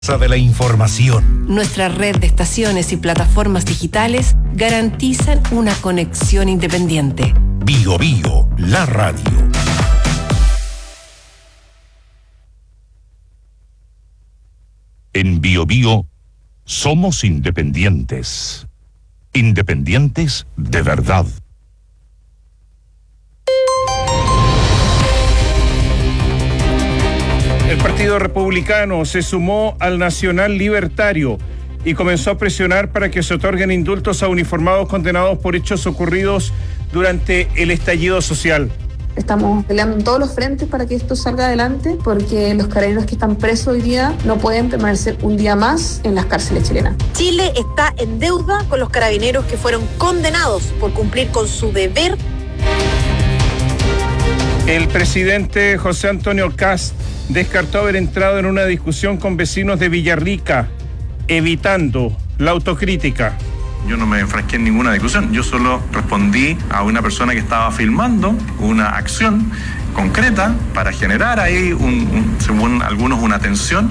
De la información. Nuestra red de estaciones y plataformas digitales garantizan una conexión independiente. Bío Bío, la radio. En Bío Bío somos independientes. Independientes de verdad. El Partido Republicano se sumó al Nacional Libertario y comenzó a presionar para que se otorguen indultos a uniformados condenados por hechos ocurridos durante el estallido social. Estamos peleando en todos los frentes para que esto salga adelante, porque los carabineros que están presos hoy día no pueden permanecer un día más en las cárceles chilenas. Chile está en deuda con los carabineros que fueron condenados por cumplir con su deber. El presidente José Antonio Kast descartó haber entrado en una discusión con vecinos de Villarrica, evitando la autocrítica. Yo no me enfrasqué en ninguna discusión, yo solo respondí a una persona que estaba filmando una acción concreta para generar ahí, según algunos, una tensión.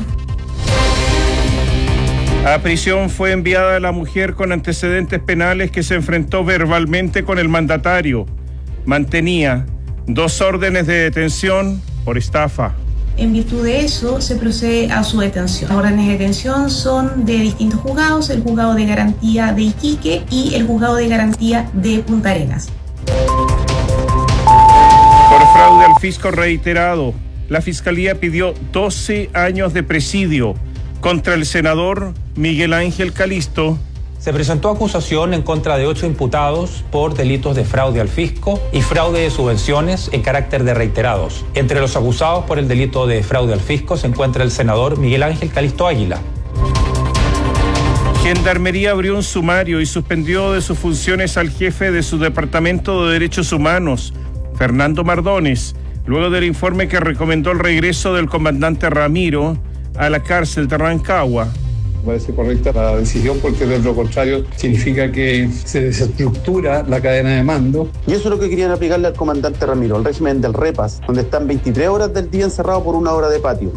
A prisión fue enviada la mujer con antecedentes penales que se enfrentó verbalmente con el mandatario. Mantenía 2 órdenes de detención por estafa. En virtud de eso, se procede a su detención. Las órdenes de detención son de distintos juzgados: el juzgado de garantía de Iquique y el juzgado de garantía de Punta Arenas. Por fraude al fisco reiterado, la Fiscalía pidió 12 años de presidio contra el senador Miguel Ángel Calisto. Se presentó acusación en contra de 8 imputados por delitos de fraude al fisco y fraude de subvenciones en carácter de reiterados. Entre los acusados por el delito de fraude al fisco se encuentra el senador Miguel Ángel Calisto Águila. Gendarmería abrió un sumario y suspendió de sus funciones al jefe de su Departamento de Derechos Humanos, Fernando Mardones, luego del informe que recomendó el regreso del comandante Ramiro a la cárcel de Rancagua. Me parece correcta la decisión, porque de lo contrario significa que se desestructura la cadena de mando. Y eso es lo que querían aplicarle al comandante Ramiro, el régimen del repas, donde están 23 horas del día encerrados por 1 hora de patio.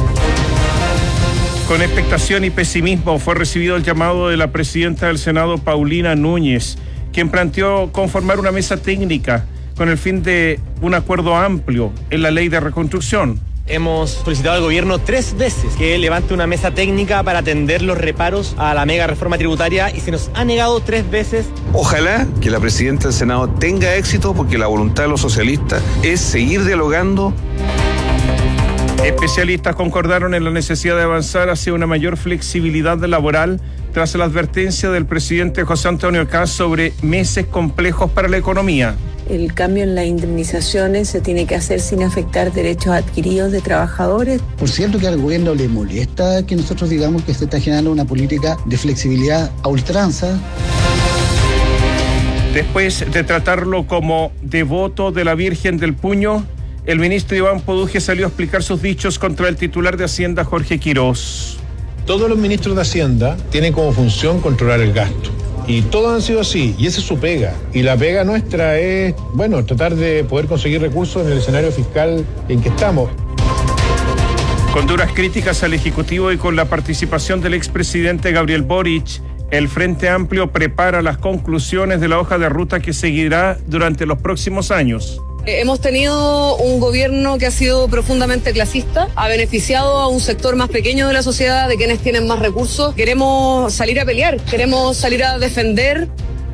Con expectación y pesimismo fue recibido el llamado de la presidenta del Senado, Paulina Núñez, quien planteó conformar una mesa técnica con el fin de un acuerdo amplio en la ley de reconstrucción. Hemos solicitado al gobierno 3 veces que levante una mesa técnica para atender los reparos a la mega reforma tributaria y se nos ha negado 3 veces. Ojalá que la presidenta del Senado tenga éxito, porque la voluntad de los socialistas es seguir dialogando. Especialistas concordaron en la necesidad de avanzar hacia una mayor flexibilidad laboral tras la advertencia del presidente José Antonio Kast sobre meses complejos para la economía. El cambio en las indemnizaciones se tiene que hacer sin afectar derechos adquiridos de trabajadores. Por cierto, que al gobierno le molesta que nosotros digamos que se está generando una política de flexibilidad a ultranza. Después de tratarlo como devoto de la Virgen del Puño, el ministro Iván Poduje salió a explicar sus dichos contra el titular de Hacienda, Jorge Quirós. Todos los ministros de Hacienda tienen como función controlar el gasto. Y todos han sido así, y esa es su pega. Y la pega nuestra es, tratar de poder conseguir recursos en el escenario fiscal en que estamos. Con duras críticas al Ejecutivo y con la participación del expresidente Gabriel Boric, el Frente Amplio prepara las conclusiones de la hoja de ruta que seguirá durante los próximos años. Hemos tenido un gobierno que ha sido profundamente clasista, ha beneficiado a un sector más pequeño de la sociedad, de quienes tienen más recursos. Queremos salir a pelear, queremos salir a defender.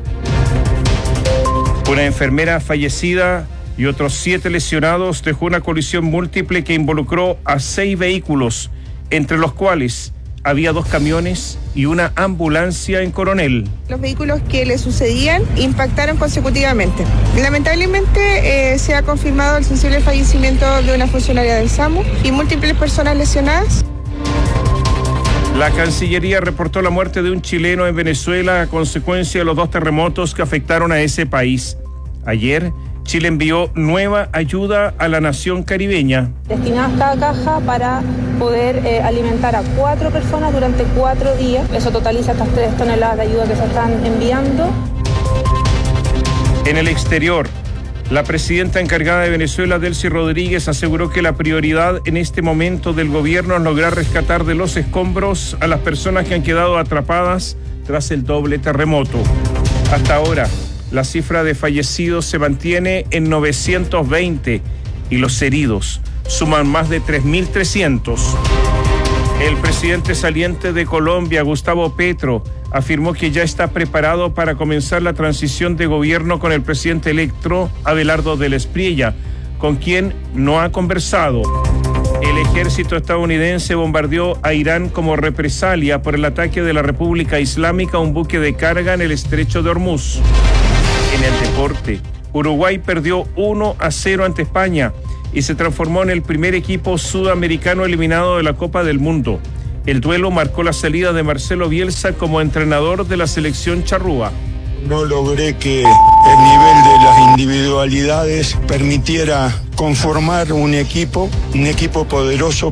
Una enfermera fallecida y otros 7 lesionados dejó una colisión múltiple que involucró a 6 vehículos, entre los cuales había 2 camiones y una ambulancia en Coronel. Los vehículos que le sucedían impactaron consecutivamente. Lamentablemente se ha confirmado el sensible fallecimiento de una funcionaria del SAMU y múltiples personas lesionadas. La Cancillería reportó la muerte de un chileno en Venezuela a consecuencia de los 2 terremotos que afectaron a ese país. Ayer, Chile envió nueva ayuda a la nación caribeña. Destinada cada caja para poder alimentar a 4 personas durante 4 días. Eso totaliza estas 3 toneladas de ayuda que se están enviando. En el exterior, La presidenta encargada de Venezuela, Delcy Rodríguez, aseguró que la prioridad en este momento del gobierno es lograr rescatar de los escombros a las personas que han quedado atrapadas tras el doble terremoto. Hasta ahora, la cifra de fallecidos se mantiene en 920 y los heridos suman más de 3.300. El presidente saliente de Colombia, Gustavo Petro, afirmó que ya está preparado para comenzar la transición de gobierno con el presidente electo Abelardo del Espriella, con quien no ha conversado. El ejército estadounidense bombardeó a Irán como represalia por el ataque de la República Islámica a un buque de carga en el estrecho de Hormuz. En el deporte, Uruguay perdió 1-0 ante España y se transformó en el primer equipo sudamericano eliminado de la Copa del Mundo. El duelo marcó la salida de Marcelo Bielsa como entrenador de la selección charrúa. No logré que el nivel de las individualidades permitiera conformar un equipo poderoso.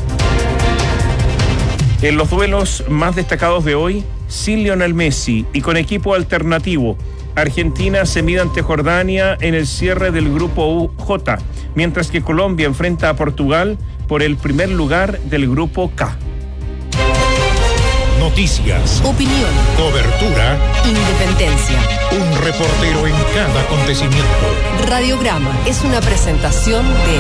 En los duelos más destacados de hoy, sin Lionel Messi y con equipo alternativo, Argentina se mide ante Jordania en el cierre del grupo J, mientras que Colombia enfrenta a Portugal por el primer lugar del grupo K. Noticias, opinión, cobertura, independencia. Un reportero en cada acontecimiento. Radiograma es una presentación de...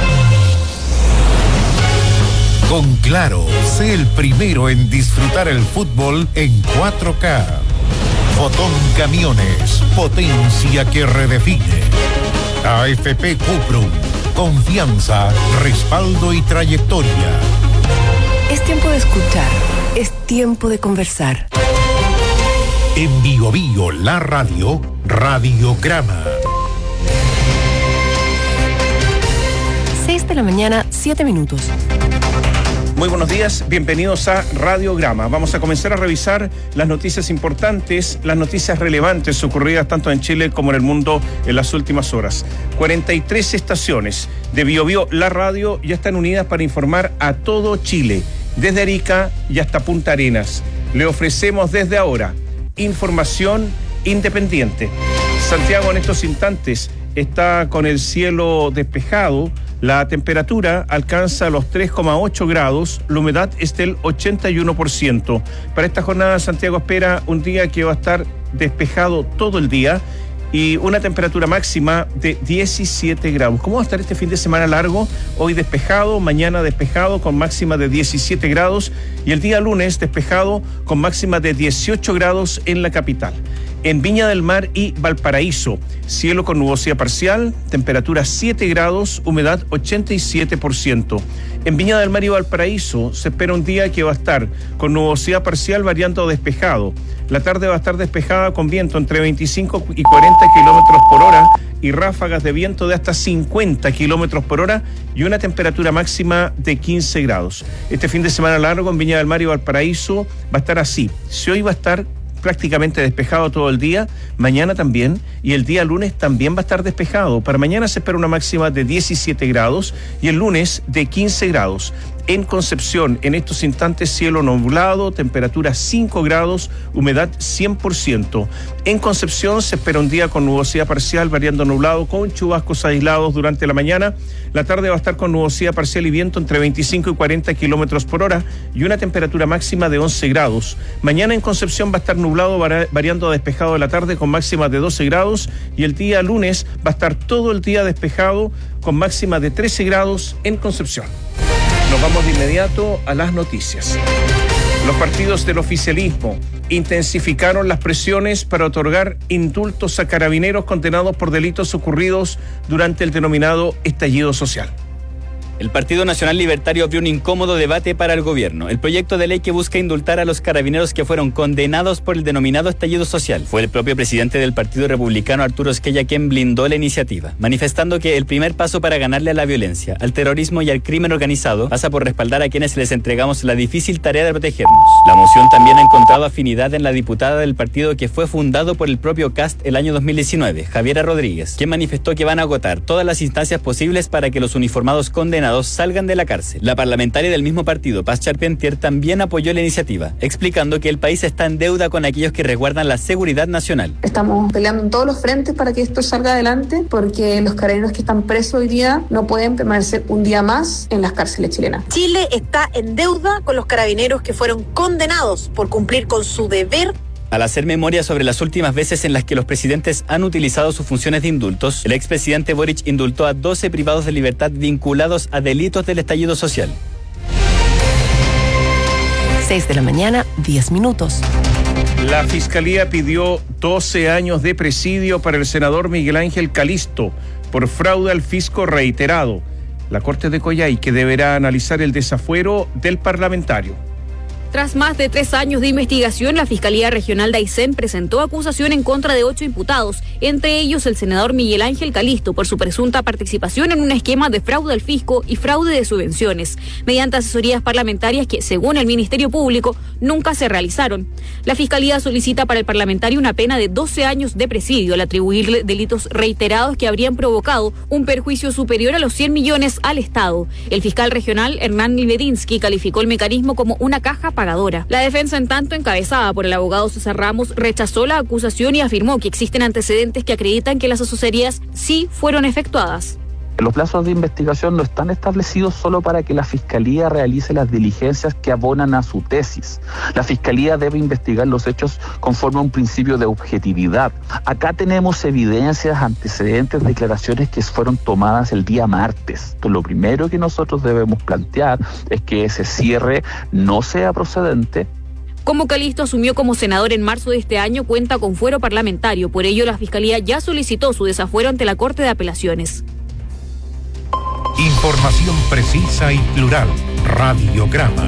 Con Claro, sé el primero en disfrutar el fútbol en 4K. Fotón Camiones, potencia que redefine. AFP Cuprum, confianza, respaldo y trayectoria. Es tiempo de escuchar, es tiempo de conversar. En Bio Bio, la radio, Radiograma. 6 de la mañana, 7 minutos. Muy buenos días, bienvenidos a Radiograma. Vamos a comenzar a revisar las noticias importantes, las noticias relevantes ocurridas tanto en Chile como en el mundo en las últimas horas. 43 estaciones de Bio Bio, la radio, ya están unidas para informar a todo Chile, desde Arica y hasta Punta Arenas. Le ofrecemos desde ahora información independiente. Santiago en estos instantes está con el cielo despejado. La temperatura alcanza los 3,8 grados, la humedad es del 81%. Para esta jornada, Santiago espera un día que va a estar despejado todo el día y una temperatura máxima de 17 grados. ¿Cómo va a estar este fin de semana largo? Hoy despejado, mañana despejado con máxima de 17 grados y el día lunes despejado con máxima de 18 grados en la capital. En Viña del Mar y Valparaíso, cielo con nubosidad parcial, temperatura 7 grados, humedad 87%. En Viña del Mar y Valparaíso se espera un día que va a estar con nubosidad parcial variando a despejado. La tarde va a estar despejada con viento entre 25 y 40 kilómetros por hora y ráfagas de viento de hasta 50 kilómetros por hora y una temperatura máxima de 15 grados. Este fin de semana largo en Viña del Mar y Valparaíso va a estar así. Si hoy va a estar prácticamente despejado todo el día, mañana también, y el día lunes también va a estar despejado. Para mañana se espera una máxima de 17 grados y el lunes de 15 grados. En Concepción, en estos instantes, cielo nublado, temperatura 5 grados, humedad 100%. En Concepción se espera un día con nubosidad parcial, variando nublado, con chubascos aislados durante la mañana. La tarde va a estar con nubosidad parcial y viento entre 25 y 40 kilómetros por hora y una temperatura máxima de 11 grados. Mañana en Concepción va a estar nublado, variando a despejado de la tarde con máxima de 12 grados y el día lunes va a estar todo el día despejado con máxima de 13 grados en Concepción. Nos vamos de inmediato a las noticias. Los partidos del oficialismo intensificaron las presiones para otorgar indultos a carabineros condenados por delitos ocurridos durante el denominado estallido social. El Partido Nacional Libertario abrió un incómodo debate para el gobierno. El proyecto de ley que busca indultar a los carabineros que fueron condenados por el denominado estallido social. Fue el propio presidente del Partido Republicano, Arturo Esquella, quien blindó la iniciativa, manifestando que el primer paso para ganarle a la violencia, al terrorismo y al crimen organizado pasa por respaldar a quienes les entregamos la difícil tarea de protegernos. La moción también ha encontrado afinidad en la diputada del partido que fue fundado por el propio Kast el año 2019, Javiera Rodríguez, quien manifestó que van a agotar todas las instancias posibles para que los uniformados condenados condenados salgan de la cárcel. La parlamentaria del mismo partido, Paz Charpentier, también apoyó la iniciativa, explicando que el país está en deuda con aquellos que resguardan la seguridad nacional. Estamos peleando en todos los frentes para que esto salga adelante, porque los carabineros que están presos hoy día no pueden permanecer un día más en las cárceles chilenas. Chile está en deuda con los carabineros que fueron condenados por cumplir con su deber. Al hacer memoria sobre las últimas veces en las que los presidentes han utilizado sus funciones de indultos, el expresidente Boric indultó a 12 privados de libertad vinculados a delitos del estallido social. 6 de la mañana, 10 minutos. La Fiscalía pidió 12 años de presidio para el senador Miguel Ángel Calisto por fraude al fisco reiterado. La Corte de Coyhaique deberá analizar el desafuero del parlamentario. Tras más de 3 años de investigación, la Fiscalía Regional de Aysén presentó acusación en contra de 8 imputados, entre ellos el senador Miguel Ángel Calisto, por su presunta participación en un esquema de fraude al fisco y fraude de subvenciones, mediante asesorías parlamentarias que, según el Ministerio Público, nunca se realizaron. La Fiscalía solicita para el parlamentario una pena de 12 años de presidio al atribuirle delitos reiterados que habrían provocado un perjuicio superior a los 100 millones al Estado. El fiscal regional, Hernán Libedinsky, calificó el mecanismo como una caja pagadora. La defensa, en tanto, encabezada por el abogado César Ramos, rechazó la acusación y afirmó que existen antecedentes que acreditan que las asesorías sí fueron efectuadas. Los plazos de investigación no están establecidos solo para que la Fiscalía realice las diligencias que abonan a su tesis. La Fiscalía debe investigar los hechos conforme a un principio de objetividad. Acá tenemos evidencias, antecedentes, declaraciones que fueron tomadas el día martes. Entonces, lo primero que nosotros debemos plantear es que ese cierre no sea procedente. Como Calisto asumió como senador en marzo de este año, cuenta con fuero parlamentario. Por ello, la Fiscalía ya solicitó su desafuero ante la Corte de Apelaciones. Información precisa y plural. Radiograma.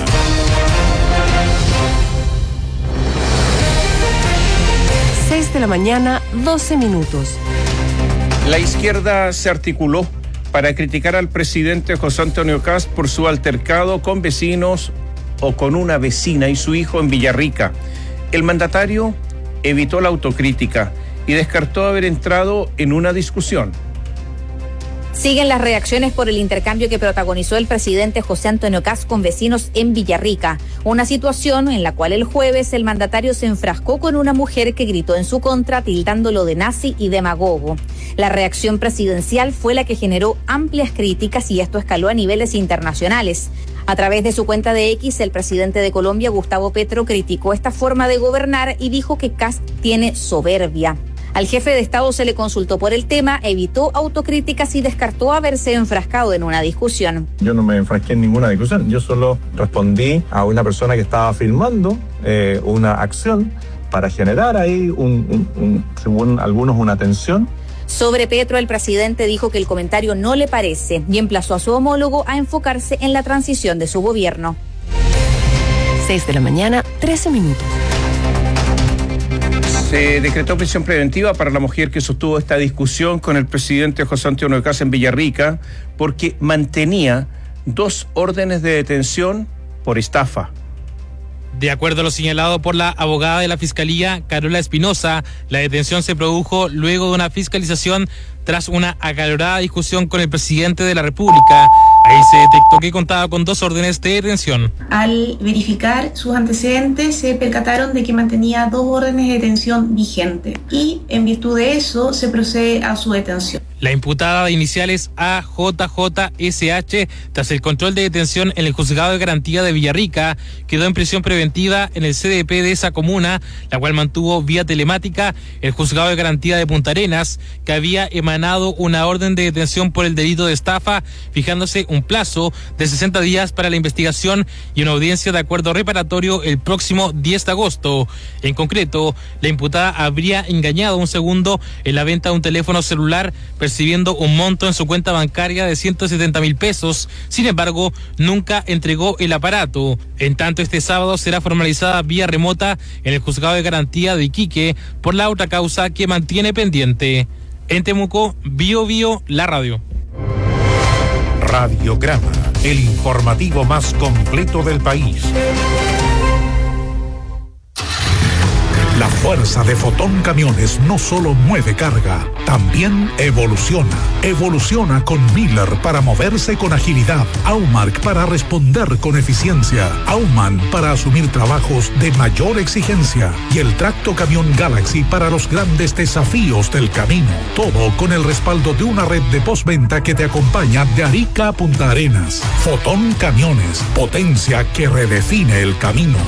Seis de la mañana, 12 minutos. La izquierda se articuló para criticar al presidente José Antonio Kast por su altercado con vecinos o con una vecina y su hijo en Villarrica. El mandatario evitó la autocrítica y descartó haber entrado en una discusión. Siguen las reacciones por el intercambio que protagonizó el presidente José Antonio Kast con vecinos en Villarrica, una situación en la cual el jueves el mandatario se enfrascó con una mujer que gritó en su contra, tildándolo de nazi y demagogo. La reacción presidencial fue la que generó amplias críticas y esto escaló a niveles internacionales. A través de su cuenta de X, el presidente de Colombia, Gustavo Petro, criticó esta forma de gobernar y dijo que Kast tiene soberbia. Al jefe de Estado se le consultó por el tema, evitó autocríticas y descartó haberse enfrascado en una discusión. Yo no me enfrasqué en ninguna discusión, yo solo respondí a una persona que estaba filmando una acción para generar ahí, según algunos, una tensión. Sobre Petro, el presidente dijo que el comentario no le parece y emplazó a su homólogo a enfocarse en la transición de su gobierno. 6 de la mañana, 13 minutos. Se decretó prisión preventiva para la mujer que sostuvo esta discusión con el presidente José Antonio Kast en Villarrica porque mantenía 2 órdenes de detención por estafa. De acuerdo a lo señalado por la abogada de la Fiscalía, Carola Espinosa, la detención se produjo luego de una fiscalización tras una acalorada discusión con el presidente de la República. Ahí se detectó que contaba con 2 órdenes de detención. Al verificar sus antecedentes se percataron de que mantenía 2 órdenes de detención vigentes y en virtud de eso se procede a su detención. La imputada de iniciales AJJSH, tras el control de detención en el Juzgado de Garantía de Villarrica, quedó en prisión preventiva en el CDP de esa comuna, la cual mantuvo vía telemática el Juzgado de Garantía de Punta Arenas, que había emanado una orden de detención por el delito de estafa, fijándose un plazo de 60 días para la investigación y una audiencia de acuerdo reparatorio el próximo 10 de agosto. En concreto, la imputada habría engañado a un segundo en la venta de un teléfono celular, percibiendo un monto en su cuenta bancaria de 170.000 pesos. Sin embargo, nunca entregó el aparato. En tanto, este sábado será formalizada vía remota en el Juzgado de Garantía de Iquique por la otra causa que mantiene pendiente. En Temuco, Bio, la radio. Radiograma, el informativo más completo del país. La fuerza de Fotón Camiones no solo mueve carga, también evoluciona. Evoluciona con Miller para moverse con agilidad, Aumark para responder con eficiencia, Aumann para asumir trabajos de mayor exigencia y el Tracto Camión Galaxy para los grandes desafíos del camino. Todo con el respaldo de una red de postventa que te acompaña de Arica a Punta Arenas. Fotón Camiones, potencia que redefine el camino.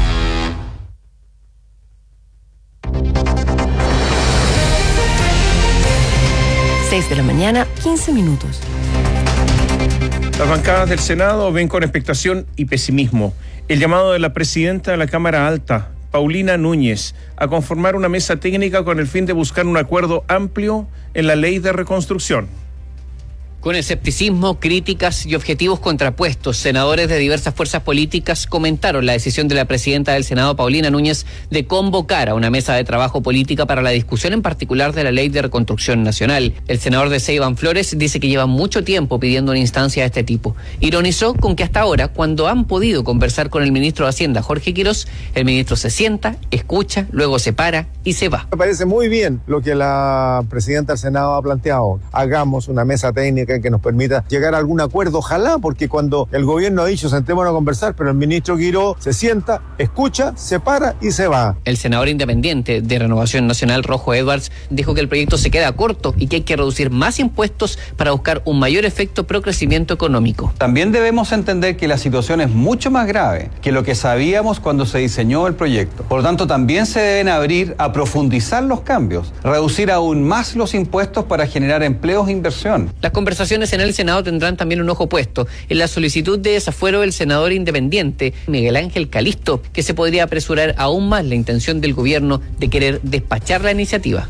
6 de la mañana, 15 minutos. Las bancadas del Senado ven con expectación y pesimismo el llamado de la presidenta de la Cámara Alta, Paulina Núñez, a conformar una mesa técnica con el fin de buscar un acuerdo amplio en la ley de reconstrucción. Con escepticismo, críticas y objetivos contrapuestos, senadores de diversas fuerzas políticas comentaron la decisión de la presidenta del Senado, Paulina Núñez, de convocar a una mesa de trabajo política para la discusión en particular de la Ley de Reconstrucción Nacional. El senador de Iván Flores dice que lleva mucho tiempo pidiendo una instancia de este tipo. Ironizó con que hasta ahora, cuando han podido conversar con el ministro de Hacienda, Jorge Quirós, el ministro se sienta, escucha, luego se para y se va. Me parece muy bien lo que la presidenta del Senado ha planteado. Hagamos una mesa técnica que nos permita llegar a algún acuerdo, ojalá, porque cuando el gobierno ha dicho sentémonos a conversar, pero el ministro Quirós se sienta, escucha, se para y se va. El senador independiente de Renovación Nacional, Rojo Edwards, dijo que el proyecto se queda corto y que hay que reducir más impuestos para buscar un mayor efecto pro crecimiento económico. También debemos entender que la situación es mucho más grave que lo que sabíamos cuando se diseñó el proyecto. Por lo tanto, también se deben abrir a profundizar los cambios, reducir aún más los impuestos para generar empleos e inversión. Las conversaciones en el Senado tendrán también un ojo puesto en la solicitud de desafuero del senador independiente Miguel Ángel Calisto, que se podría apresurar aún más la intención del gobierno de querer despachar la iniciativa.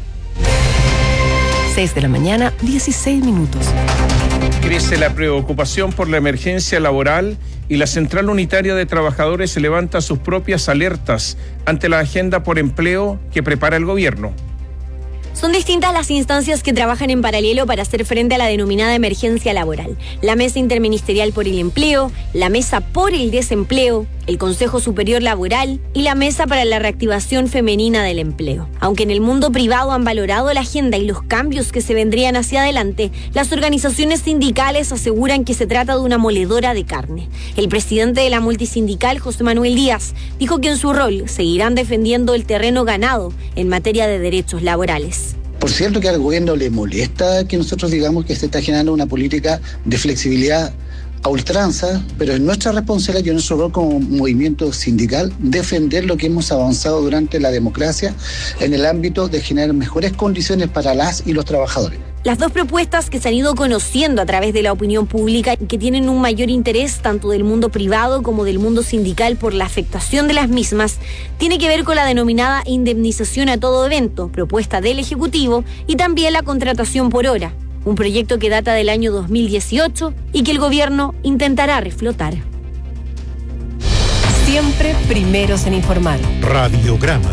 6 de la mañana, 16 minutos. Crece la preocupación por la emergencia laboral y la Central Unitaria de Trabajadores se levanta sus propias alertas ante la agenda por empleo que prepara el gobierno. Son distintas las instancias que trabajan en paralelo para hacer frente a la denominada emergencia laboral. La Mesa Interministerial por el Empleo, la Mesa por el Desempleo, el Consejo Superior Laboral y la Mesa para la Reactivación Femenina del Empleo. Aunque en el mundo privado han valorado la agenda y los cambios que se vendrían hacia adelante, las organizaciones sindicales aseguran que se trata de una moledora de carne. El presidente de la multisindical, José Manuel Díaz, dijo que en su rol seguirán defendiendo el terreno ganado en materia de derechos laborales. Por cierto que al gobierno le molesta que nosotros digamos que se está generando una política de flexibilidad a ultranza, pero es nuestra responsabilidad y nuestro rol como movimiento sindical defender lo que hemos avanzado durante la democracia en el ámbito de generar mejores condiciones para las y los trabajadores. Las dos propuestas que se han ido conociendo a través de la opinión pública y que tienen un mayor interés tanto del mundo privado como del mundo sindical por la afectación de las mismas, tiene que ver con la denominada indemnización a todo evento, propuesta del Ejecutivo, y también la contratación por hora, un proyecto que data del año 2018 y que el gobierno intentará reflotar. Siempre primeros en informar. Radiograma.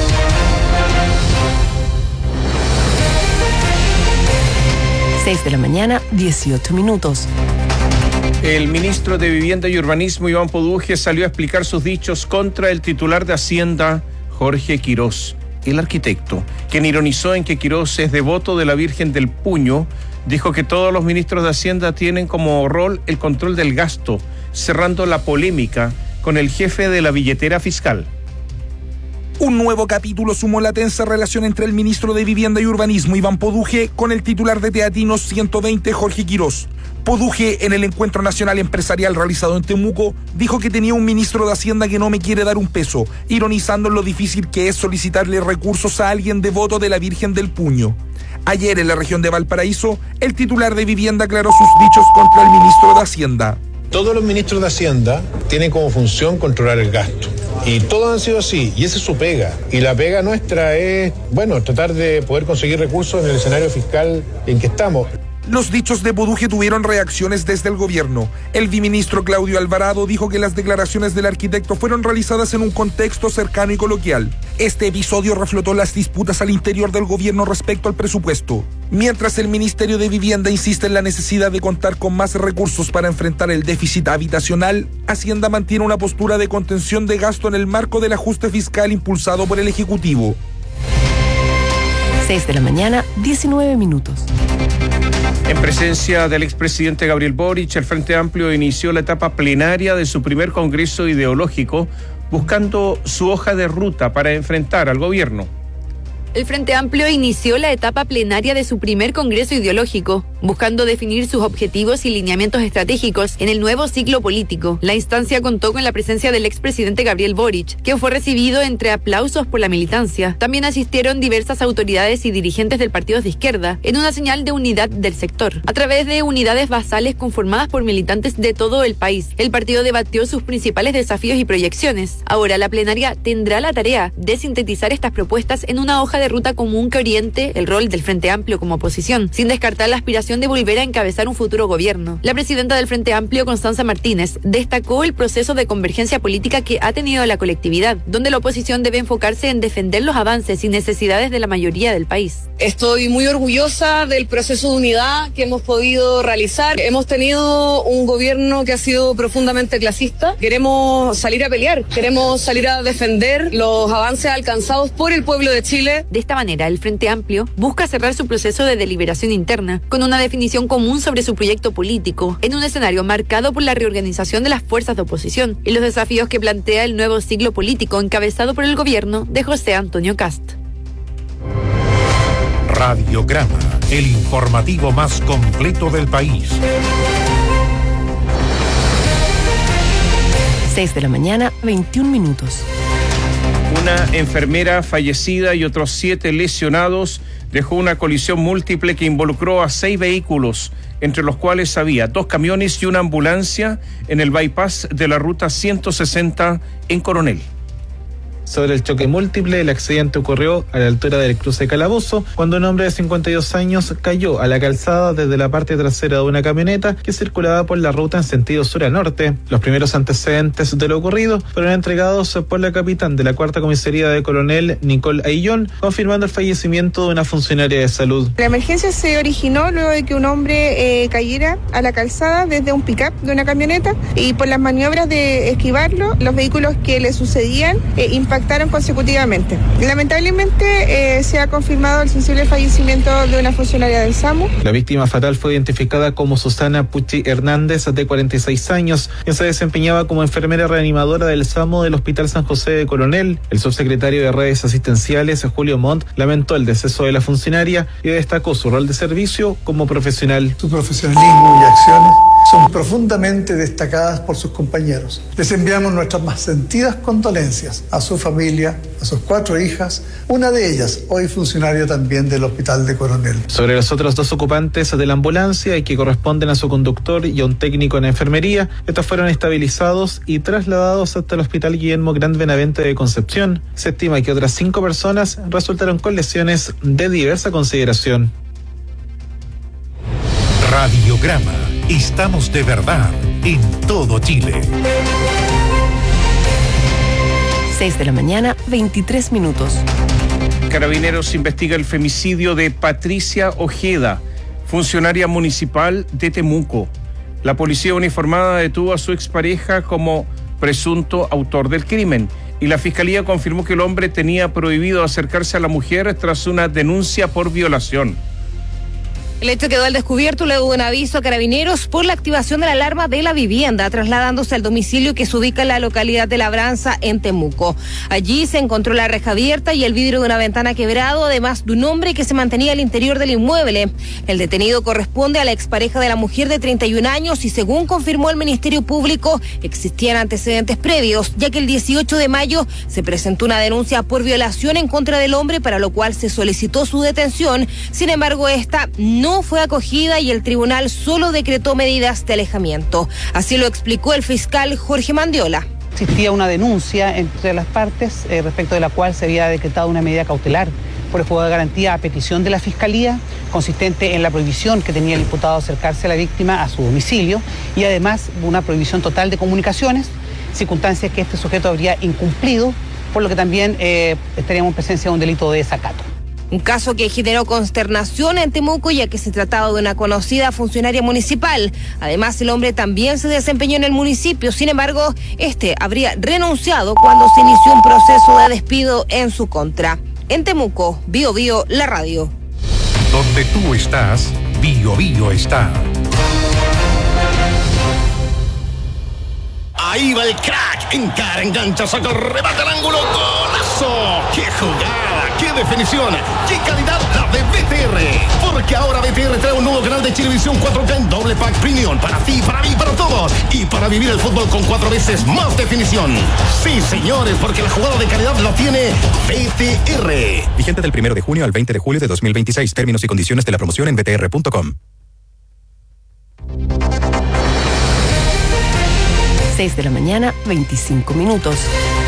De la mañana, 18 minutos. El ministro de Vivienda y Urbanismo, Iván Poduje, salió a explicar sus dichos contra el titular de Hacienda, Jorge Quirós, el arquitecto, quien ironizó en que Quirós es devoto de la Virgen del Puño. Dijo que todos los ministros de Hacienda tienen como rol el control del gasto, cerrando la polémica con el jefe de la billetera fiscal. Un nuevo capítulo sumó la tensa relación entre el ministro de Vivienda y Urbanismo, Iván Poduje, con el titular de Teatinos 120, Jorge Quirós. Poduje, en el encuentro nacional empresarial realizado en Temuco, dijo que tenía un ministro de Hacienda que no me quiere dar un peso, ironizando en lo difícil que es solicitarle recursos a alguien devoto de la Virgen del Puño. Ayer, en la región de Valparaíso, el titular de Vivienda aclaró sus dichos contra el ministro de Hacienda. Todos los ministros de Hacienda tienen como función controlar el gasto. Y todos han sido así, y esa es su pega. Y la pega nuestra es, tratar de poder conseguir recursos en el escenario fiscal en que estamos. Los dichos de Poduje tuvieron reacciones desde el gobierno. El viceministro Claudio Alvarado dijo que las declaraciones del arquitecto fueron realizadas en un contexto cercano y coloquial. Este episodio reflotó las disputas al interior del gobierno respecto al presupuesto. Mientras el Ministerio de Vivienda insiste en la necesidad de contar con más recursos para enfrentar el déficit habitacional, Hacienda mantiene una postura de contención de gasto en el marco del ajuste fiscal impulsado por el Ejecutivo. 6 de la mañana, 19 minutos. En presencia del expresidente Gabriel Boric, el Frente Amplio inició la etapa plenaria de su primer congreso ideológico, buscando su hoja de ruta para enfrentar al gobierno. El Frente Amplio inició la etapa plenaria de su primer congreso ideológico, buscando definir sus objetivos y lineamientos estratégicos en el nuevo ciclo político. La instancia contó con la presencia del expresidente Gabriel Boric, quien fue recibido entre aplausos por la militancia. También asistieron diversas autoridades y dirigentes del partido de izquierda, en una señal de unidad del sector. A través de unidades basales conformadas por militantes de todo el país, el partido debatió sus principales desafíos y proyecciones. Ahora la plenaria tendrá la tarea de sintetizar estas propuestas en una hoja de ruta común que oriente el rol del Frente Amplio como oposición, sin descartar la aspiración de volver a encabezar un futuro gobierno. La presidenta del Frente Amplio, Constanza Martínez, destacó el proceso de convergencia política que ha tenido la colectividad, donde la oposición debe enfocarse en defender los avances y necesidades de la mayoría del país. Estoy muy orgullosa del proceso de unidad que hemos podido realizar. Hemos tenido un gobierno que ha sido profundamente clasista. Queremos salir a pelear, queremos salir a defender los avances alcanzados por el pueblo de Chile. De esta manera, el Frente Amplio busca cerrar su proceso de deliberación interna con una definición común sobre su proyecto político, en un escenario marcado por la reorganización de las fuerzas de oposición y los desafíos que plantea el nuevo siglo político encabezado por el gobierno de José Antonio Kast. Radiograma, el informativo más completo del país. 6 de la mañana, 21 minutos. Una enfermera fallecida y otros 7 lesionados dejó una colisión múltiple que involucró a 6 vehículos, entre los cuales había 2 camiones y una ambulancia en el bypass de la ruta 160 en Coronel. Sobre el choque múltiple, el accidente ocurrió a la altura del cruce Calabozo, cuando un hombre de 52 años cayó a la calzada desde la parte trasera de una camioneta que circulaba por la ruta en sentido sur a norte. Los primeros antecedentes de lo ocurrido fueron entregados por la capitán de la Cuarta Comisaría de Coronel, Nicole Aillón, confirmando el fallecimiento de una funcionaria de salud. La emergencia se originó luego de que un hombre cayera a la calzada desde un pick-up de una camioneta, y por las maniobras de esquivarlo, los vehículos que le sucedían impactaron consecutivamente. Lamentablemente se ha confirmado el sensible fallecimiento de una funcionaria del SAMU. La víctima fatal fue identificada como Susana Pucci Hernández, de 46 años, quien se desempeñaba como enfermera reanimadora del SAMU del Hospital San José de Coronel. El subsecretario de Redes Asistenciales, Julio Montt, lamentó el deceso de la funcionaria y destacó su rol de servicio como profesional. Su profesionalismo y acciones son profundamente destacadas por sus compañeros. Les enviamos nuestras más sentidas condolencias a su familia, a sus 4 hijas, una de ellas hoy funcionaria también del Hospital de Coronel. Sobre los otros 2 ocupantes de la ambulancia y que corresponden a su conductor y a un técnico en enfermería, estos fueron estabilizados y trasladados hasta el Hospital Guillermo Grand Benavente de Concepción. Se estima que otras 5 personas resultaron con lesiones de diversa consideración. Radiograma. Estamos de verdad en todo Chile. 6 de la mañana, 23 minutos. Carabineros investiga el femicidio de Patricia Ojeda, funcionaria municipal de Temuco. La policía uniformada detuvo a su expareja como presunto autor del crimen y la fiscalía confirmó que el hombre tenía prohibido acercarse a la mujer tras una denuncia por violación. El hecho quedó al descubierto luego de un aviso a Carabineros por la activación de la alarma de la vivienda, trasladándose al domicilio que se ubica en la localidad de Labranza, en Temuco. Allí se encontró la reja abierta y el vidrio de una ventana quebrado, además de un hombre que se mantenía al interior del inmueble. El detenido corresponde a la expareja de la mujer de 31 años y, según confirmó el Ministerio Público, existían antecedentes previos, ya que el 18 de mayo se presentó una denuncia por violación en contra del hombre, para lo cual se solicitó su detención. Sin embargo, esta no fue acogida y el tribunal solo decretó medidas de alejamiento. Así lo explicó el fiscal Jorge Mandiola. Existía una denuncia entre las partes respecto de la cual se había decretado una medida cautelar por el juzgado de garantía a petición de la Fiscalía, consistente en la prohibición que tenía el imputado de acercarse a la víctima a su domicilio y además una prohibición total de comunicaciones, circunstancias que este sujeto habría incumplido, por lo que también estaríamos en presencia de un delito de desacato. Un caso que generó consternación en Temuco, ya que se trataba de una conocida funcionaria municipal. Además, el hombre también se desempeñó en el municipio. Sin embargo, habría renunciado cuando se inició un proceso de despido en su contra. En Temuco, Bio Bio, la radio. Donde tú estás, Bio Bio está. Ahí va el crack, encara, engancha, saca el remate al ángulo, golazo. ¡Qué jugada! ¡Qué definición! ¡Qué calidad la de BTR! Porque ahora BTR trae un nuevo canal de Chilevisión 4K en doble pack premium para ti, para mí, para todos. Y para vivir el fútbol con 4 veces más definición. Sí, señores, porque la jugada de calidad la tiene BTR. Vigente del 1 de junio al 20 de julio de 2026. Términos y condiciones de la promoción en btr.com. 6 de la mañana, 25 minutos.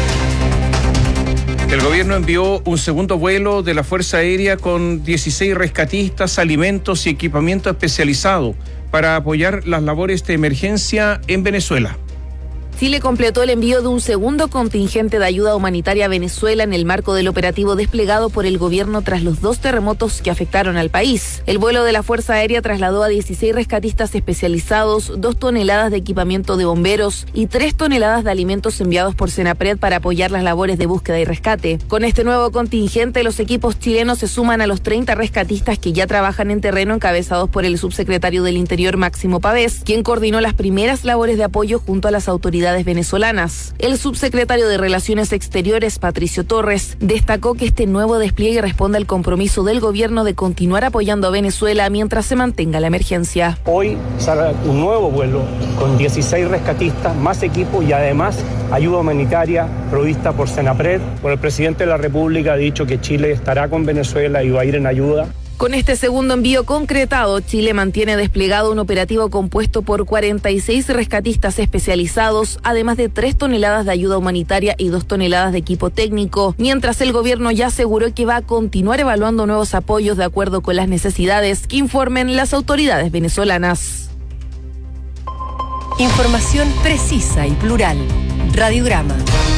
El gobierno envió un segundo vuelo de la Fuerza Aérea con 16 rescatistas, alimentos y equipamiento especializado para apoyar las labores de emergencia en Venezuela. Chile completó el envío de un segundo contingente de ayuda humanitaria a Venezuela en el marco del operativo desplegado por el gobierno tras los 2 terremotos que afectaron al país. El vuelo de la Fuerza Aérea trasladó a 16 rescatistas especializados, 2 toneladas de equipamiento de bomberos y 3 toneladas de alimentos enviados por Senapred para apoyar las labores de búsqueda y rescate. Con este nuevo contingente, los equipos chilenos se suman a los 30 rescatistas que ya trabajan en terreno, encabezados por el subsecretario del Interior, Máximo Pavés, quien coordinó las primeras labores de apoyo junto a las autoridades venezolanas. El subsecretario de Relaciones Exteriores, Patricio Torres, destacó que este nuevo despliegue responde al compromiso del gobierno de continuar apoyando a Venezuela mientras se mantenga la emergencia. Hoy sale un nuevo vuelo con 16 rescatistas, más equipo y además ayuda humanitaria provista por Senapred. Por el presidente de la República ha dicho que Chile estará con Venezuela y va a ir en ayuda. Con este segundo envío concretado, Chile mantiene desplegado un operativo compuesto por 46 rescatistas especializados, además de 3 toneladas de ayuda humanitaria y 2 toneladas de equipo técnico, mientras el gobierno ya aseguró que va a continuar evaluando nuevos apoyos de acuerdo con las necesidades que informen las autoridades venezolanas. Información precisa y plural. Radiograma.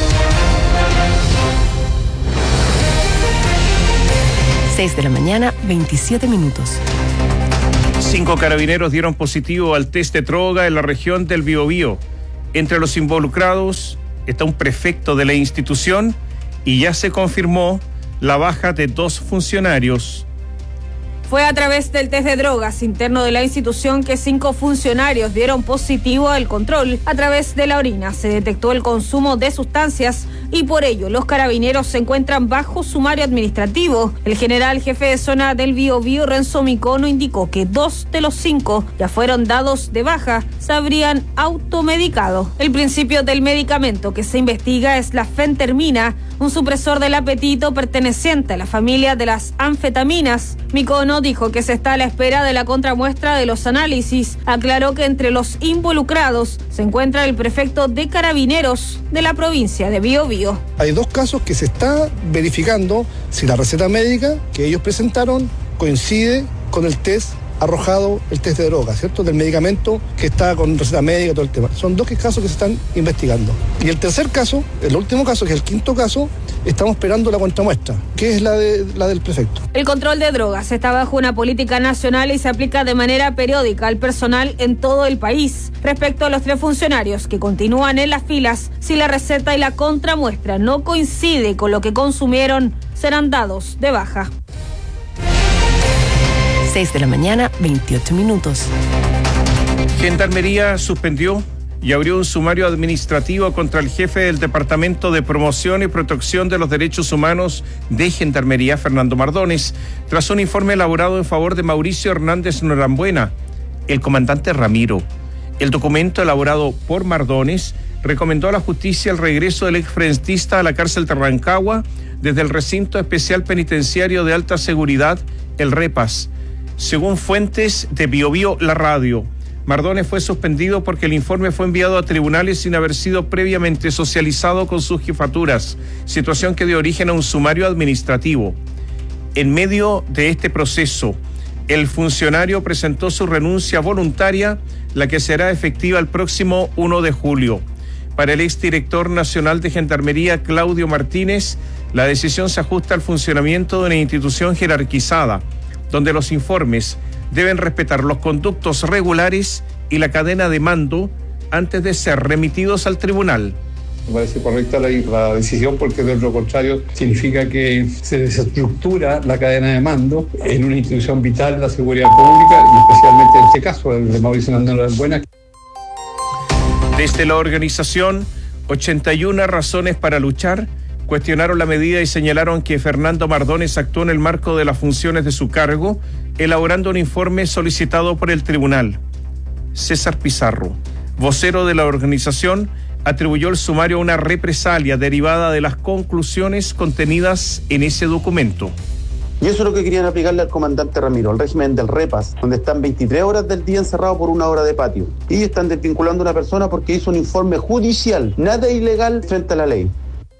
De la mañana, 27 minutos. 5 carabineros dieron positivo al test de droga en la región del Biobío. Entre los involucrados está un prefecto de la institución y ya se confirmó la baja de 2 funcionarios. Fue a través del test de drogas interno de la institución que 5 funcionarios dieron positivo al control. A través de la orina se detectó el consumo de sustancias y por ello los carabineros se encuentran bajo sumario administrativo. El general jefe de zona del Biobío, Renzo Micono, indicó que 2 de los 5 ya fueron dados de baja, se habrían automedicado. El principio del medicamento que se investiga es la fentermina, un supresor del apetito perteneciente a la familia de las anfetaminas. Micono dijo que se está a la espera de la contramuestra de los análisis. Aclaró que entre los involucrados se encuentra el prefecto de Carabineros de la provincia de Biobío. Hay 2 casos que se está verificando si la receta médica que ellos presentaron coincide con el test arrojado, el test de droga, ¿cierto? Del medicamento que está con receta médica, todo el tema. Son 2 casos que se están investigando. Y el tercer caso, el último caso, que es el 5º caso, estamos esperando la contramuestra, que es la del prefecto. El control de drogas está bajo una política nacional y se aplica de manera periódica al personal en todo el país. Respecto a los 3 funcionarios que continúan en las filas, si la receta y la contramuestra no coincide con lo que consumieron, serán dados de baja. 6 de la mañana, 28 minutos. Gendarmería suspendió y abrió un sumario administrativo contra el jefe del Departamento de Promoción y Protección de los Derechos Humanos de Gendarmería, Fernando Mardones, tras un informe elaborado en favor de Mauricio Hernández Norambuena, el comandante Ramiro. El documento elaborado por Mardones recomendó a la justicia el regreso del exfrentista a la cárcel de Rancagua desde el recinto especial penitenciario de alta seguridad, el REPAS. Según fuentes de Biobío, la radio, Mardones fue suspendido porque el informe fue enviado a tribunales sin haber sido previamente socializado con sus jefaturas, situación que dio origen a un sumario administrativo. En medio de este proceso, el funcionario presentó su renuncia voluntaria, la que será efectiva el próximo 1 de julio. Para el exdirector nacional de Gendarmería, Claudio Martínez, la decisión se ajusta al funcionamiento de una institución jerarquizada, donde los informes deben respetar los conductos regulares y la cadena de mando antes de ser remitidos al tribunal. Me parece correcta la decisión, porque de lo contrario significa que se desestructura la cadena de mando en una institución vital de la seguridad pública, y especialmente en este caso el de Mauricio Hernández Buena. Desde la organización 81 Razones para Luchar cuestionaron la medida y señalaron que Fernando Mardones actuó en el marco de las funciones de su cargo, elaborando un informe solicitado por el tribunal. César Pizarro, vocero de la organización, atribuyó el sumario a una represalia derivada de las conclusiones contenidas en ese documento. Y eso es lo que querían aplicarle al comandante Ramiro, el régimen del repas, donde están 23 horas del día encerrados por 1 hora de patio. Y están desvinculando a una persona porque hizo un informe judicial, nada ilegal frente a la ley.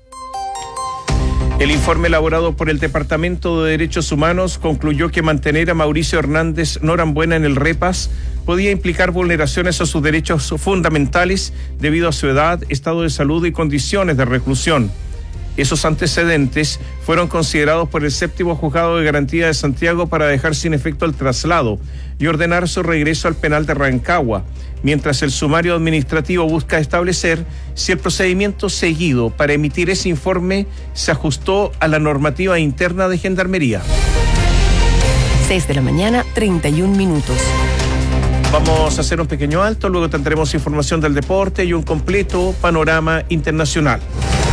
El informe elaborado por el Departamento de Derechos Humanos concluyó que mantener a Mauricio Hernández Norambuena en el repas podía implicar vulneraciones a sus derechos fundamentales debido a su edad, estado de salud y condiciones de reclusión. Esos antecedentes fueron considerados por el 7º Juzgado de Garantía de Santiago para dejar sin efecto el traslado y ordenar su regreso al penal de Rancagua, mientras el sumario administrativo busca establecer si el procedimiento seguido para emitir ese informe se ajustó a la normativa interna de Gendarmería. 6 de la mañana, 31 minutos. Vamos a hacer un pequeño alto, luego tendremos información del deporte y un completo panorama internacional.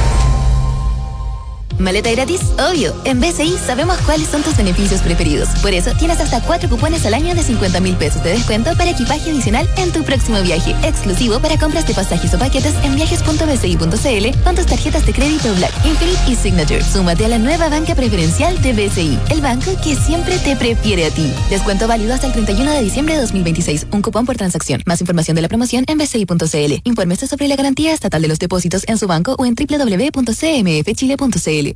¿Maleta gratis? Obvio. En BCI sabemos cuáles son tus beneficios preferidos. Por eso tienes hasta 4 cupones al año de 50.000 pesos de descuento para equipaje adicional en tu próximo viaje. Exclusivo para compras de pasajes o paquetes en viajes.bci.cl con tus tarjetas de crédito Black, Infinite y Signature. Súmate a la nueva banca preferencial de BCI, el banco que siempre te prefiere a ti. Descuento válido hasta el 31 de diciembre de 2026. Un cupón por transacción. Más información de la promoción en bci.cl. Infórmese sobre la garantía estatal de los depósitos en su banco o en www.cmfchile.cl.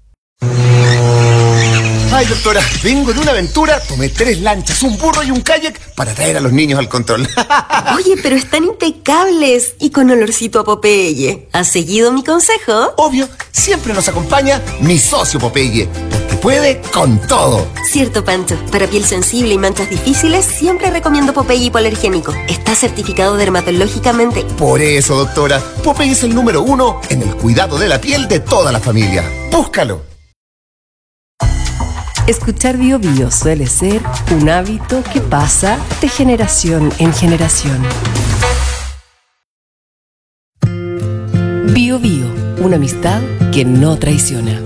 Ay, doctora, vengo de una aventura, tomé 3 lanchas, un burro y un kayak para traer a los niños al control. Oye, pero están impecables y con olorcito a Popeye. ¿Has seguido mi consejo? Obvio, siempre nos acompaña mi socio Popeye, porque puede con todo. Cierto, Pancho, para piel sensible y manchas difíciles siempre recomiendo Popeye hipoalergénico. Está certificado dermatológicamente. Por eso, doctora, Popeye es el número 1 en el cuidado de la piel de toda la familia. Búscalo. Escuchar Bio Bio suele ser un hábito que pasa de generación en generación. Bio Bio, una amistad que no traiciona.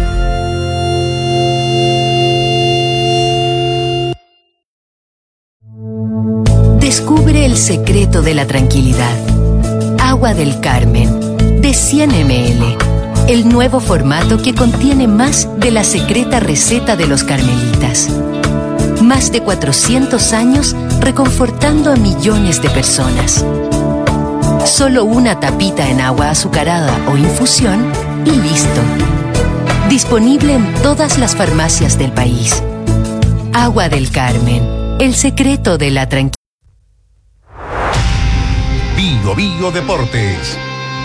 Descubre el secreto de la tranquilidad. Agua del Carmen, de 100 ml. El nuevo formato que contiene más de la secreta receta de los carmelitas. Más de 400 años reconfortando a millones de personas. Solo una tapita en agua azucarada o infusión y listo. Disponible en todas las farmacias del país. Agua del Carmen, el secreto de la tranquilidad. Bio Bio Deportes.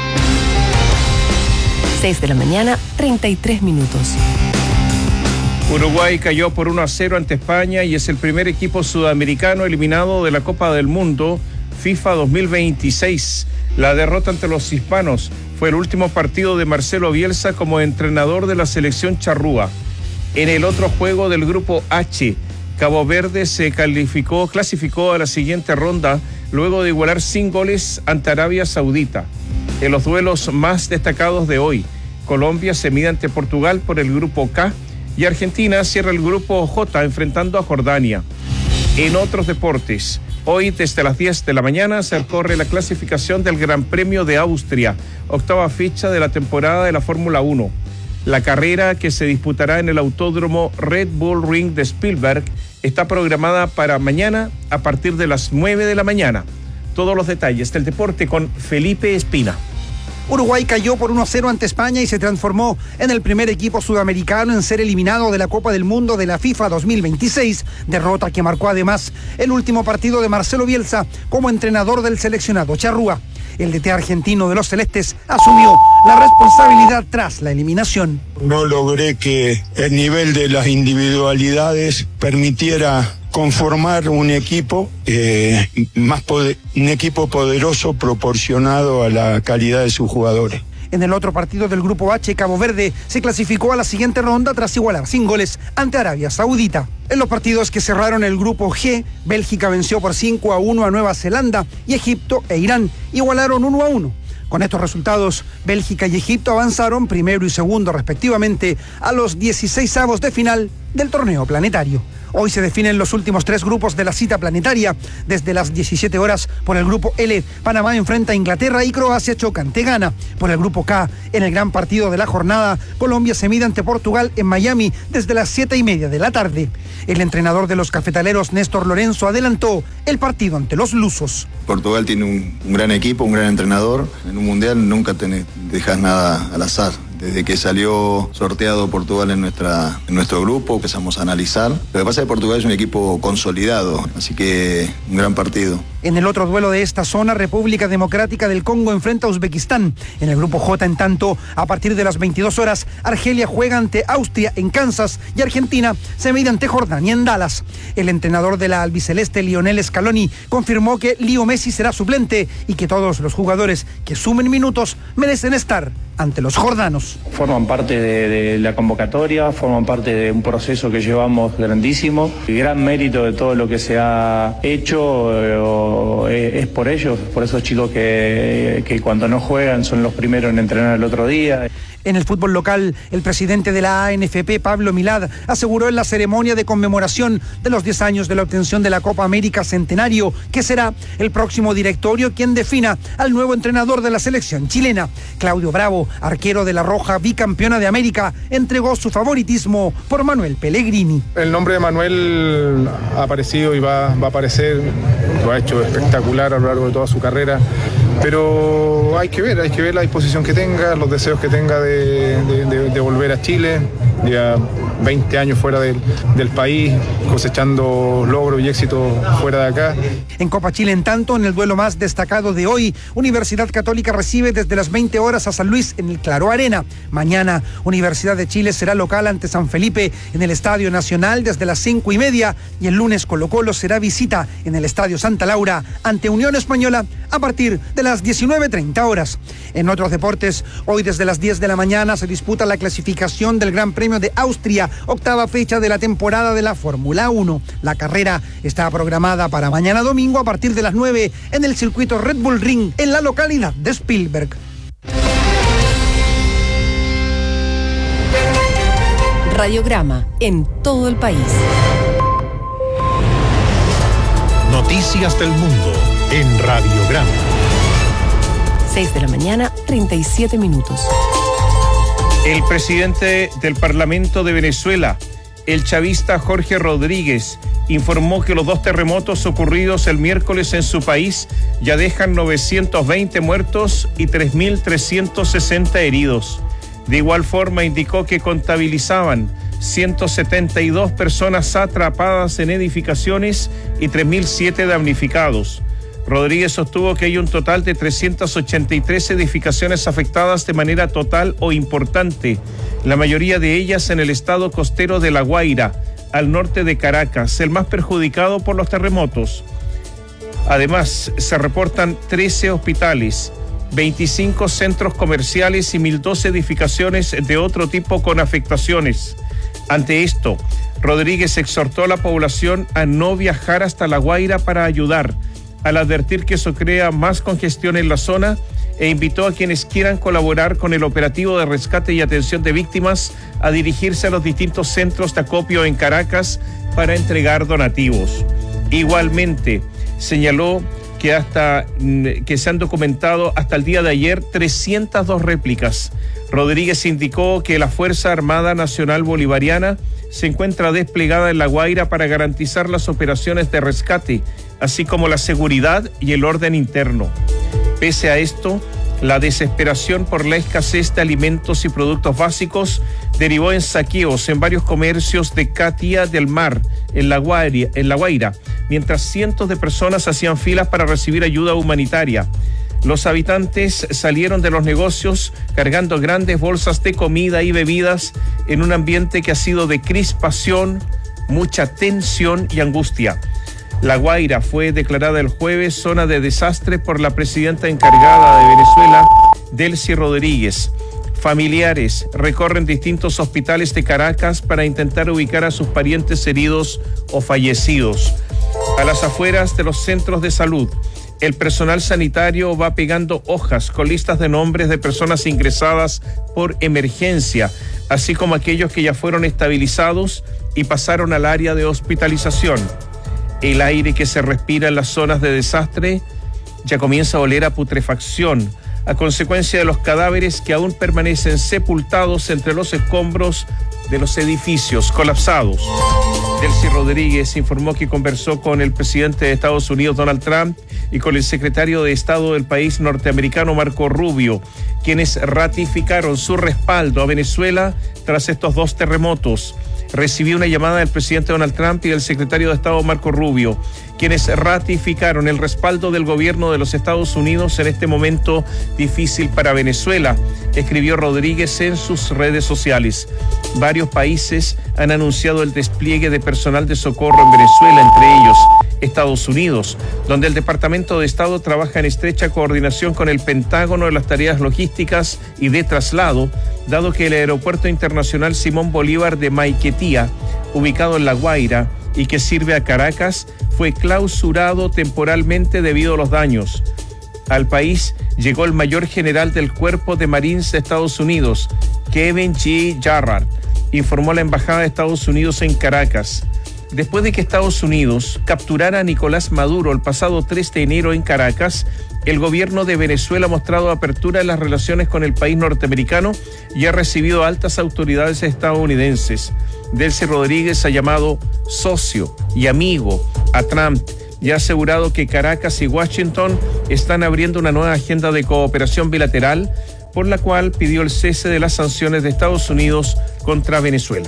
6 de la mañana, 33 minutos. Uruguay cayó por 1-0 ante España y es el primer equipo sudamericano eliminado de la Copa del Mundo FIFA 2026. La derrota ante los hispanos fue el último partido de Marcelo Bielsa como entrenador de la selección charrúa. En el otro juego del grupo H, Cabo Verde se clasificó a la siguiente ronda luego de igualar sin goles ante Arabia Saudita. En los duelos más destacados de hoy, Colombia se mide ante Portugal por el grupo K y Argentina cierra el grupo J enfrentando a Jordania. En otros deportes, hoy desde las 10 de la mañana se corre la clasificación del Gran Premio de Austria, octava fecha de la temporada de la Fórmula 1. La carrera, que se disputará en el autódromo Red Bull Ring de Spielberg, está programada para mañana a partir de las 9 de la mañana. Todos los detalles del deporte con Felipe Espina. Uruguay cayó por 1-0 ante España y se transformó en el primer equipo sudamericano en ser eliminado de la Copa del Mundo de la FIFA 2026, derrota que marcó además el último partido de Marcelo Bielsa como entrenador del seleccionado charrúa. El DT argentino de los celestes asumió la responsabilidad tras la eliminación. No logré que el nivel de las individualidades permitiera conformar un equipo un equipo poderoso proporcionado a la calidad de sus jugadores. En el otro partido del Grupo H, Cabo Verde se clasificó a la siguiente ronda tras igualar sin goles ante Arabia Saudita. En los partidos que cerraron el Grupo G, Bélgica venció por 5-1 a Nueva Zelanda y Egipto e Irán igualaron 1-1. Con estos resultados, Bélgica y Egipto avanzaron primero y segundo respectivamente a los 16avos de final del torneo planetario. Hoy se definen los últimos 3 grupos de la cita planetaria. Desde las 17 horas por el Grupo L, Panamá enfrenta a Inglaterra y Croacia choca ante Ghana. Por el Grupo K, en el gran partido de la jornada, Colombia se mide ante Portugal en Miami desde las 7:30 de la tarde. El entrenador de los cafetaleros, Néstor Lorenzo, adelantó el partido ante los lusos. Portugal tiene un gran equipo, un gran entrenador. En un mundial nunca dejas nada al azar. Desde que salió sorteado Portugal en nuestro grupo, empezamos a analizar. Lo que pasa es que Portugal es un equipo consolidado, así que un gran partido. En el otro duelo de esta zona, República Democrática del Congo enfrenta a Uzbekistán. En el Grupo J, en tanto, a partir de las 22 horas, Argelia juega ante Austria en Kansas y Argentina se mide ante Jordania en Dallas. El entrenador de la albiceleste, Lionel Scaloni, confirmó que Leo Messi será suplente y que todos los jugadores que sumen minutos merecen estar ante los jordanos. Forman parte de la convocatoria, forman parte de un proceso que llevamos grandísimo. El gran mérito de todo lo que se ha hecho es por ellos, por esos chicos que cuando no juegan son los primeros en entrenar el otro día. En el fútbol local, el presidente de la ANFP, Pablo Milad, aseguró en la ceremonia de conmemoración de los 10 años de la obtención de la Copa América Centenario que será el próximo directorio quien defina al nuevo entrenador de la selección chilena. Claudio Bravo, arquero de la Roja, bicampeona de América, entregó su favoritismo por Manuel Pellegrini. El nombre de Manuel ha aparecido y va a aparecer, lo ha hecho espectacular a lo largo de toda su carrera, pero hay que ver la disposición que tenga, los deseos que tenga de volver a Chile, ya 20 años fuera del país, cosechando logros y éxitos fuera de acá. En Copa Chile, en tanto, en el duelo más destacado de hoy, Universidad Católica recibe desde las 20 horas a San Luis en el Claro Arena. Mañana, Universidad de Chile será local ante San Felipe en el Estadio Nacional desde las 5:30 y el lunes Colo-Colo será visita en el Estadio Santa Laura ante Unión Española a partir de las 19:30 horas. En otros deportes, hoy desde las 10 de la mañana se disputa la clasificación del Gran Premio de Austria, octava fecha de la temporada de la Fórmula 1. La carrera está programada para mañana domingo a partir de las 9 en el circuito Red Bull Ring en la localidad de Spielberg. Radiograma en todo el país. Noticias del mundo en Radiograma. 6 de la mañana, 37 minutos. El presidente del Parlamento de Venezuela, el chavista Jorge Rodríguez, informó que los 2 terremotos ocurridos el miércoles en su país ya dejan 920 muertos y 3.360 heridos. De igual forma, indicó que contabilizaban 172 personas atrapadas en edificaciones y 3.007 damnificados. Rodríguez sostuvo que hay un total de 383 edificaciones afectadas de manera total o importante, la mayoría de ellas en el estado costero de La Guaira, al norte de Caracas, el más perjudicado por los terremotos. Además, se reportan 13 hospitales, 25 centros comerciales y 1.012 edificaciones de otro tipo con afectaciones. Ante esto, Rodríguez exhortó a la población a no viajar hasta La Guaira para ayudar, al advertir que eso crea más congestión en la zona, e invitó a quienes quieran colaborar con el operativo de rescate y atención de víctimas a dirigirse a los distintos centros de acopio en Caracas para entregar donativos. Igualmente, señaló que se han documentado hasta el día de ayer 302 réplicas. Rodríguez indicó que la Fuerza Armada Nacional Bolivariana se encuentra desplegada en La Guaira para garantizar las operaciones de rescate, así como la seguridad y el orden interno. Pese a esto, La desesperación por la escasez de alimentos y productos básicos derivó en saqueos en varios comercios de Catia del Mar, en La Guaira, mientras cientos de personas hacían filas para recibir ayuda humanitaria. Los habitantes salieron de los negocios cargando grandes bolsas de comida y bebidas en un ambiente que ha sido de crispación, mucha tensión y angustia. La Guaira fue declarada el jueves zona de desastre por la presidenta encargada de Venezuela, Delcy Rodríguez. Familiares recorren distintos hospitales de Caracas para intentar ubicar a sus parientes heridos o fallecidos. A las afueras de los centros de salud, el personal sanitario va pegando hojas con listas de nombres de personas ingresadas por emergencia, así como aquellos que ya fueron estabilizados y pasaron al área de hospitalización. El aire que se respira en las zonas de desastre ya comienza a oler a putrefacción, a consecuencia de los cadáveres que aún permanecen sepultados entre los escombros de los edificios colapsados. Delcy Rodríguez informó que conversó con el presidente de Estados Unidos, Donald Trump, y con el secretario de Estado del país norteamericano, Marco Rubio, quienes ratificaron su respaldo a Venezuela tras estos dos terremotos. Recibí una llamada del presidente Donald Trump y del secretario de Estado Marco Rubio, quienes ratificaron el respaldo del gobierno de los Estados Unidos en este momento difícil para Venezuela, escribió Rodríguez en sus redes sociales. Varios países han anunciado el despliegue de personal de socorro en Venezuela, entre ellos Estados Unidos, donde el Departamento de Estado trabaja en estrecha coordinación con el Pentágono en las tareas logísticas y de traslado, dado que el Aeropuerto Internacional Simón Bolívar de Maiquetía, ubicado en La Guaira y que sirve a Caracas, fue clausurado temporalmente debido a los daños. Al país llegó el mayor general del Cuerpo de Marines de Estados Unidos, Kevin G. Jarrard, informó la Embajada de Estados Unidos en Caracas. Después de que Estados Unidos capturara a Nicolás Maduro el pasado 3 de enero en Caracas, el gobierno de Venezuela ha mostrado apertura en las relaciones con el país norteamericano y ha recibido altas autoridades estadounidenses. Delcy Rodríguez ha llamado socio y amigo a Trump y ha asegurado que Caracas y Washington están abriendo una nueva agenda de cooperación bilateral, por la cual pidió el cese de las sanciones de Estados Unidos contra Venezuela.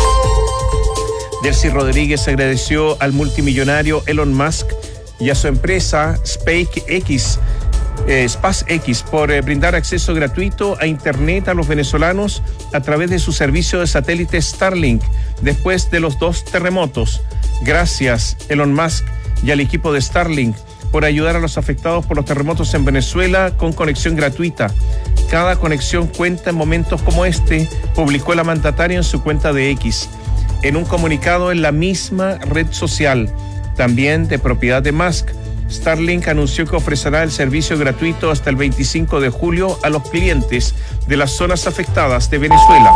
Delcy Rodríguez agradeció al multimillonario Elon Musk y a su empresa SpaceX por brindar acceso gratuito a Internet a los venezolanos a través de su servicio de satélite Starlink después de los 2 terremotos. Gracias, Elon Musk, y al equipo de Starlink por ayudar a los afectados por los terremotos en Venezuela con conexión gratuita. Cada conexión cuenta en momentos como este, publicó la mandataria en su cuenta de X. En un comunicado en la misma red social, también de propiedad de Musk, Starlink anunció que ofrecerá el servicio gratuito hasta el 25 de julio a los clientes de las zonas afectadas de Venezuela.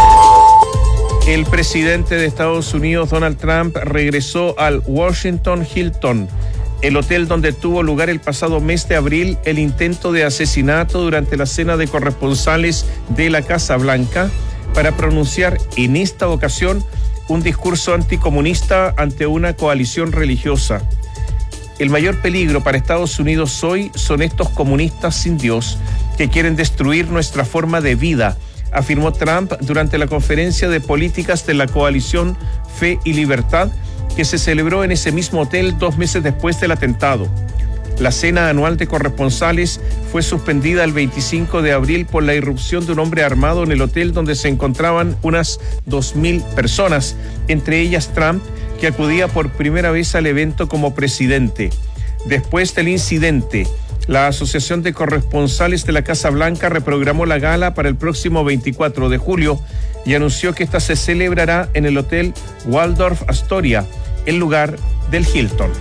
El presidente de Estados Unidos, Donald Trump, regresó al Washington Hilton, el hotel donde tuvo lugar el pasado mes de abril el intento de asesinato durante la cena de corresponsales de la Casa Blanca, para pronunciar en esta ocasión un discurso anticomunista ante una coalición religiosa. El mayor peligro para Estados Unidos hoy son estos comunistas sin Dios que quieren destruir nuestra forma de vida, afirmó Trump durante la conferencia de políticas de la coalición Fe y Libertad, que se celebró en ese mismo hotel 2 meses después del atentado. La cena anual de corresponsales fue suspendida el 25 de abril por la irrupción de un hombre armado en el hotel donde se encontraban unas 2.000 personas, entre ellas Trump, que acudía por primera vez al evento como presidente. Después del incidente, la Asociación de Corresponsales de la Casa Blanca reprogramó la gala para el próximo 24 de julio y anunció que esta se celebrará en el Hotel Waldorf Astoria, en lugar del Hilton.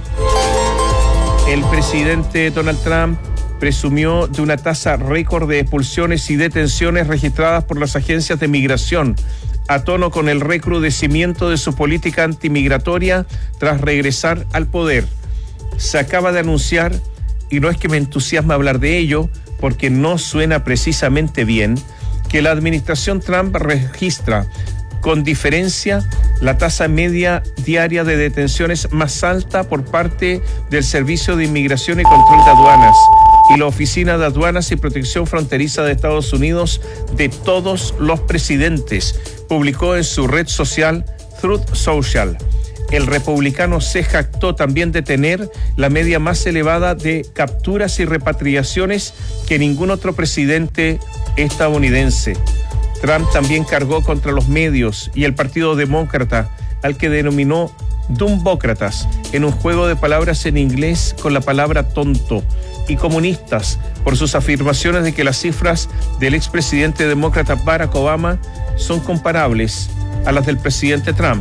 El presidente Donald Trump presumió de una tasa récord de expulsiones y detenciones registradas por las agencias de migración, a tono con el recrudecimiento de su política antimigratoria tras regresar al poder. Se acaba de anunciar, y no es que me entusiasme hablar de ello, porque no suena precisamente bien, que la administración Trump registra con diferencia la tasa media diaria de detenciones más alta por parte del Servicio de Inmigración y Control de Aduanas, y la Oficina de Aduanas y Protección Fronteriza de Estados Unidos de todos los presidentes, publicó en su red social Truth Social. El republicano se jactó también de tener la media más elevada de capturas y repatriaciones que ningún otro presidente estadounidense. Trump también cargó contra los medios y el Partido Demócrata, al que denominó Dumbócratas, en un juego de palabras en inglés con la palabra tonto, y comunistas por sus afirmaciones de que las cifras del expresidente demócrata Barack Obama son comparables a las del presidente Trump.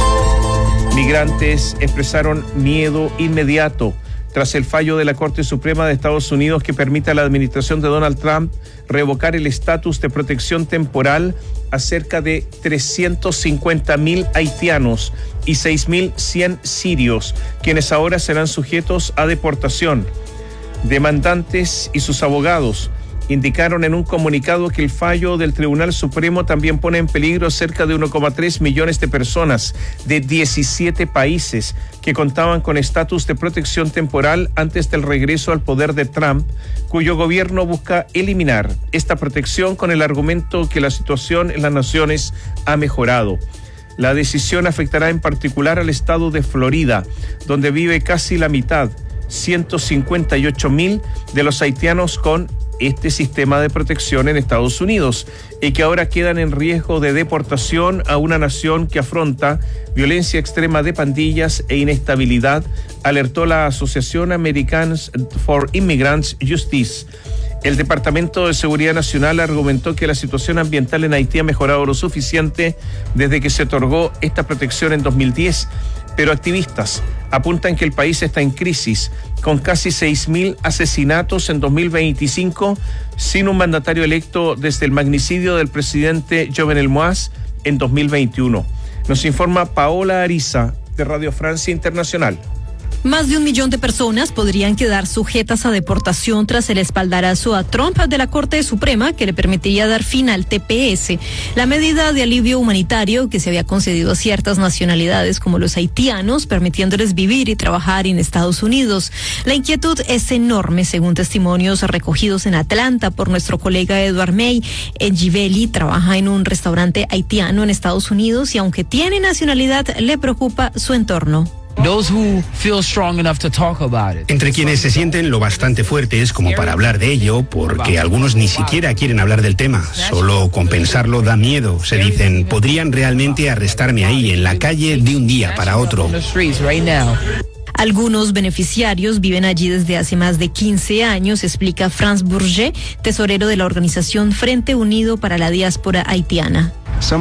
Migrantes expresaron miedo inmediato tras el fallo de la Corte Suprema de Estados Unidos que permite a la administración de Donald Trump revocar el estatus de protección temporal a cerca de 350.000 haitianos y 6.100 sirios, quienes ahora serán sujetos a deportación. Demandantes y sus abogados indicaron en un comunicado que el fallo del Tribunal Supremo también pone en peligro a cerca de 1,3 millones de personas de 17 países que contaban con estatus de protección temporal antes del regreso al poder de Trump, cuyo gobierno busca eliminar esta protección con el argumento que la situación en las naciones ha mejorado. La decisión afectará en particular al estado de Florida, donde vive casi la mitad, 158.000 de los haitianos con este sistema de protección en Estados Unidos y que ahora quedan en riesgo de deportación a una nación que afronta violencia extrema de pandillas e inestabilidad, alertó la Asociación Americans for Immigrants Justice. El Departamento de Seguridad Nacional argumentó que la situación ambiental en Haití ha mejorado lo suficiente desde que se otorgó esta protección en 2010, pero activistas apuntan que el país está en crisis, con casi 6.000 asesinatos en 2025, sin un mandatario electo desde el magnicidio del presidente Jovenel Moïse en 2021. Nos informa Paola Ariza, de Radio Francia Internacional. Más de 1 millón de personas podrían quedar sujetas a deportación tras el espaldarazo a Trump de la Corte Suprema que le permitiría dar fin al TPS, la medida de alivio humanitario que se había concedido a ciertas nacionalidades como los haitianos, permitiéndoles vivir y trabajar en Estados Unidos. La inquietud es enorme, según testimonios recogidos en Atlanta por nuestro colega Edward May. Njibeli trabaja en un restaurante haitiano en Estados Unidos y aunque tiene nacionalidad, le preocupa su entorno. Entre quienes se sienten lo bastante fuertes como para hablar de ello, porque algunos ni siquiera quieren hablar del tema, solo con pensarlo da miedo. Se dicen, podrían realmente arrestarme ahí, en la calle, de un día para otro. Algunos beneficiarios viven allí desde hace más de 15 años, explica Franz Bourget, tesorero de la organización Frente Unido para la Diáspora Haitiana.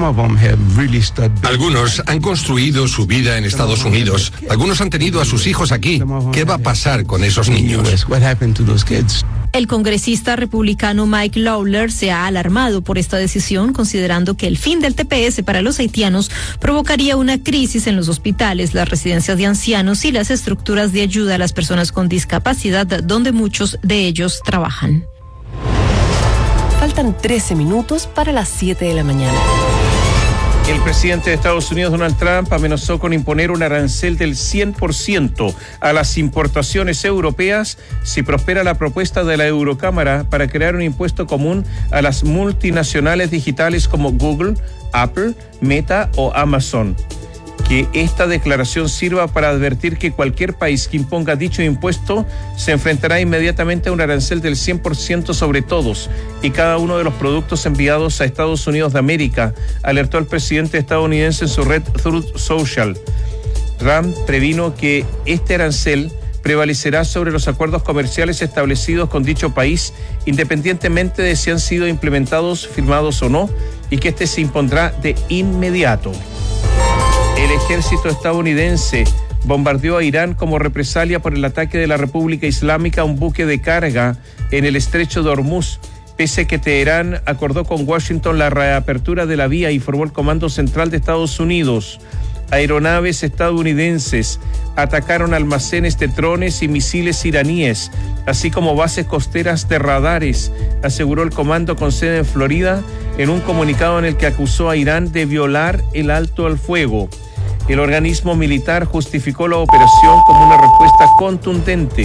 Algunos han construido su vida en Estados Unidos. Algunos han tenido a sus hijos aquí. ¿Qué va a pasar con esos niños? El congresista republicano Mike Lawler se ha alarmado por esta decisión, considerando que el fin del TPS para los haitianos provocaría una crisis en los hospitales, las residencias de ancianos y las estructuras de ayuda a las personas con discapacidad, donde muchos de ellos trabajan. Faltan 13 minutos para las 7 de la mañana. El presidente de Estados Unidos, Donald Trump, amenazó con imponer un arancel del 100% a las importaciones europeas si prospera la propuesta de la Eurocámara para crear un impuesto común a las multinacionales digitales como Google, Apple, Meta o Amazon. Que esta declaración sirva para advertir que cualquier país que imponga dicho impuesto se enfrentará inmediatamente a un arancel del 100% sobre todos y cada uno de los productos enviados a Estados Unidos de América, alertó el presidente estadounidense en su red Truth Social. Trump previno que este arancel prevalecerá sobre los acuerdos comerciales establecidos con dicho país, independientemente de si han sido implementados, firmados o no, y que este se impondrá de inmediato. El ejército estadounidense bombardeó a Irán como represalia por el ataque de la República Islámica a un buque de carga en el estrecho de Hormuz, pese a que Teherán acordó con Washington la reapertura de la vía, informó el Comando Central de Estados Unidos. Aeronaves estadounidenses atacaron almacenes de drones y misiles iraníes, así como bases costeras de radares, aseguró el comando con sede en Florida en un comunicado en el que acusó a Irán de violar el alto al fuego. El organismo militar justificó la operación como una respuesta contundente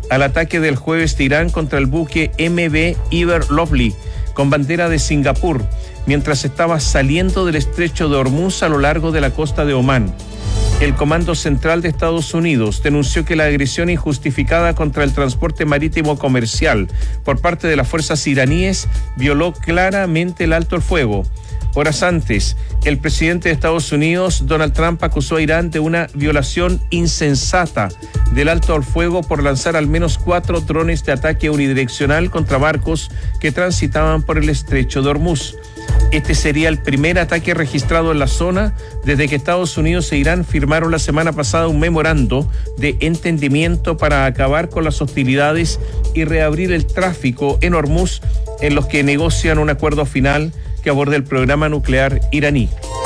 al ataque del jueves de Irán contra el buque MV Ever Lovely, con bandera de Singapur, mientras estaba saliendo del estrecho de Hormuz a lo largo de la costa de Omán. El Comando Central de Estados Unidos denunció que la agresión injustificada contra el transporte marítimo comercial por parte de las fuerzas iraníes violó claramente el alto el fuego. Horas antes, el presidente de Estados Unidos, Donald Trump, acusó a Irán de una violación insensata del alto al fuego por lanzar al menos 4 drones de ataque unidireccional contra barcos que transitaban por el estrecho de Hormuz. Este sería el primer ataque registrado en la zona desde que Estados Unidos e Irán firmaron la semana pasada un memorando de entendimiento para acabar con las hostilidades y reabrir el tráfico en Hormuz, en los que negocian un acuerdo final que aborde el programa nuclear iraní.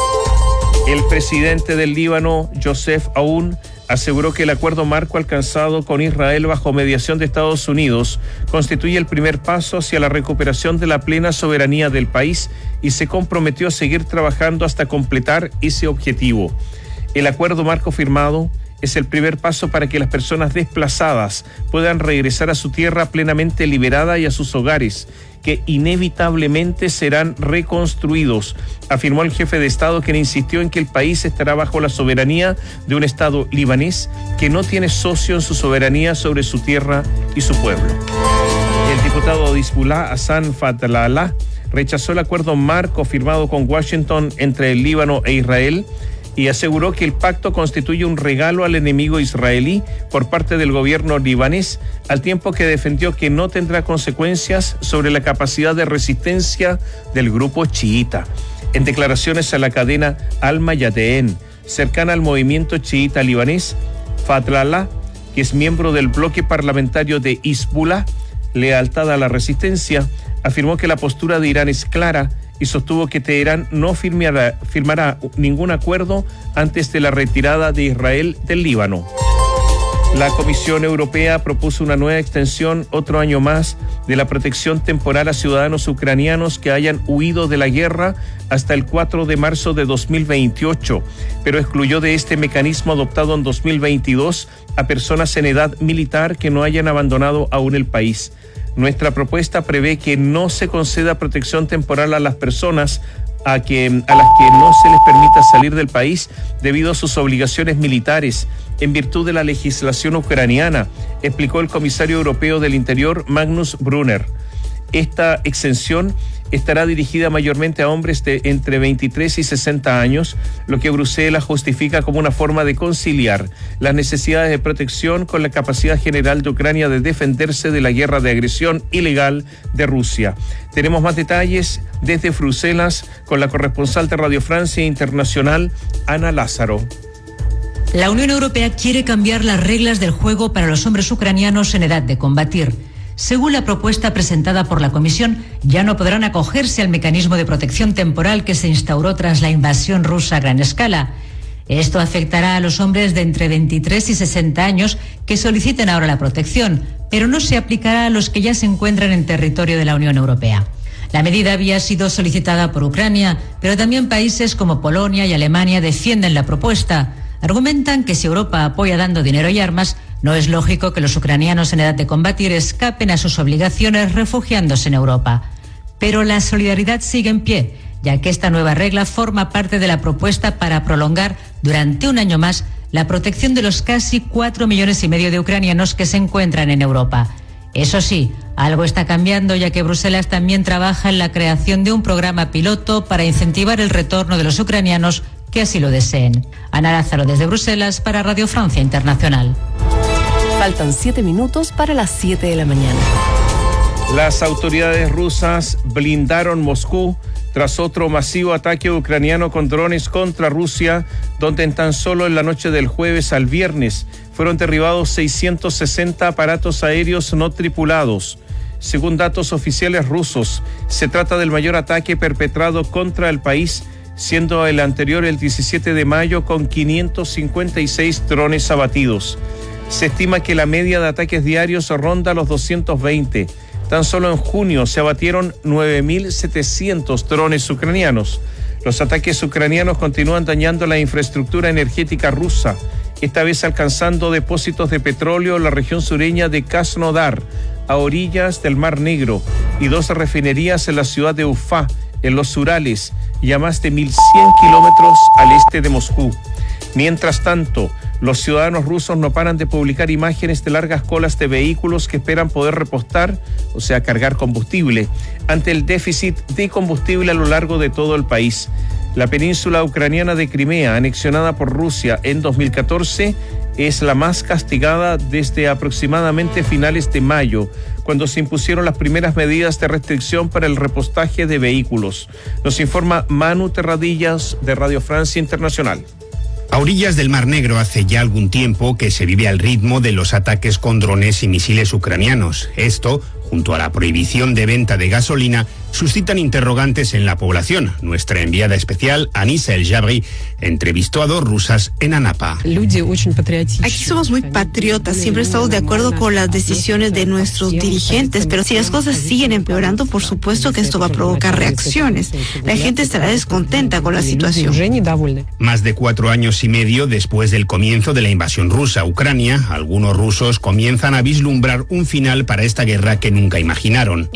El presidente del Líbano, Joseph Aoun, aseguró que el acuerdo marco alcanzado con Israel bajo mediación de Estados Unidos constituye el primer paso hacia la recuperación de la plena soberanía del país y se comprometió a seguir trabajando hasta completar ese objetivo. El acuerdo marco firmado es el primer paso para que las personas desplazadas puedan regresar a su tierra plenamente liberada y a sus hogares, que inevitablemente serán reconstruidos, afirmó el jefe de Estado, quien insistió en que el país estará bajo la soberanía de un Estado libanés que no tiene socio en su soberanía sobre su tierra y su pueblo. El diputado de Hezbollah, Hassan Fatlallah, rechazó el acuerdo marco firmado con Washington entre el Líbano e Israel y aseguró que el pacto constituye un regalo al enemigo israelí por parte del gobierno libanés, al tiempo que defendió que no tendrá consecuencias sobre la capacidad de resistencia del grupo chiita. En declaraciones a la cadena Al Mayadeen, cercana al movimiento chiita libanés, Fatlallah, que es miembro del bloque parlamentario de Hezbollah, Lealtad a la Resistencia, afirmó que la postura de Irán es clara y sostuvo que Teherán no firmará ningún acuerdo antes de la retirada de Israel del Líbano. La Comisión Europea propuso una nueva extensión, otro año más, de la protección temporal a ciudadanos ucranianos que hayan huido de la guerra hasta el 4 de marzo de 2028, pero excluyó de este mecanismo adoptado en 2022 a personas en edad militar que no hayan abandonado aún el país. Nuestra propuesta prevé que no se conceda protección temporal a las personas a las que no se les permita salir del país debido a sus obligaciones militares en virtud de la legislación ucraniana, explicó el comisario europeo del Interior, Magnus Brunner. Esta exención estará dirigida mayormente a hombres de entre 23 y 60 años, lo que Bruselas justifica como una forma de conciliar las necesidades de protección con la capacidad general de Ucrania de defenderse de la guerra de agresión ilegal de Rusia. Tenemos más detalles desde Bruselas con la corresponsal de Radio Francia Internacional, Ana Lázaro. La Unión Europea quiere cambiar las reglas del juego para los hombres ucranianos en edad de combatir. Según la propuesta presentada por la Comisión, ya no podrán acogerse al mecanismo de protección temporal que se instauró tras la invasión rusa a gran escala. Esto afectará a los hombres de entre 23 y 60 años que soliciten ahora la protección, pero no se aplicará a los que ya se encuentran en territorio de la Unión Europea. La medida había sido solicitada por Ucrania, pero también países como Polonia y Alemania defienden la propuesta. Argumentan que si Europa apoya dando dinero y armas, no es lógico que los ucranianos en edad de combatir escapen a sus obligaciones refugiándose en Europa. Pero la solidaridad sigue en pie, ya que esta nueva regla forma parte de la propuesta para prolongar durante un año más la protección de los casi 4,5 millones de ucranianos que se encuentran en Europa. Eso sí, algo está cambiando, ya que Bruselas también trabaja en la creación de un programa piloto para incentivar el retorno de los ucranianos que así lo deseen. Ana Lázaro desde Bruselas para Radio Francia Internacional. Faltan 7 minutos para las 7 de la mañana. Las autoridades rusas blindaron Moscú tras otro masivo ataque ucraniano con drones contra Rusia, donde en tan solo en la noche del jueves al viernes fueron derribados 660 aparatos aéreos no tripulados. Según datos oficiales rusos, se trata del mayor ataque perpetrado contra el país, siendo el anterior el 17 de mayo con 556 drones abatidos. Se estima que la media de ataques diarios ronda los 220. Tan solo en junio se abatieron 9.700 drones ucranianos. Los ataques ucranianos continúan dañando la infraestructura energética rusa esta vez alcanzando depósitos de petróleo en la región sureña de Krasnodar, a orillas del Mar Negro, y 2 refinerías en la ciudad de Ufa, en los Urales, y a más de 1.100 kilómetros al este de Moscú. Mientras tanto, los ciudadanos rusos no paran de publicar imágenes de largas colas de vehículos que esperan poder repostar, o sea, cargar combustible, ante el déficit de combustible a lo largo de todo el país. La península ucraniana de Crimea, anexionada por Rusia en 2014, es la más castigada desde aproximadamente finales de mayo, cuando se impusieron las primeras medidas de restricción para el repostaje de vehículos. Nos informa Manu Terradillas de Radio Francia Internacional. A orillas del Mar Negro hace ya algún tiempo que se vive al ritmo de los ataques con drones y misiles ucranianos. Esto, junto a la prohibición de venta de gasolina, suscitan interrogantes en la población. Nuestra enviada especial, Anissa El Jabri, entrevistó a 2 rusas en Anapa. Aquí somos muy patriotas, siempre estamos de acuerdo con las decisiones de nuestros dirigentes, pero si las cosas siguen empeorando, por supuesto que esto va a provocar reacciones. La gente estará descontenta con la situación. Más de 4 años y medio después del comienzo de la invasión rusa a Ucrania, algunos rusos comienzan a vislumbrar un final para esta guerra que nunca imaginaron.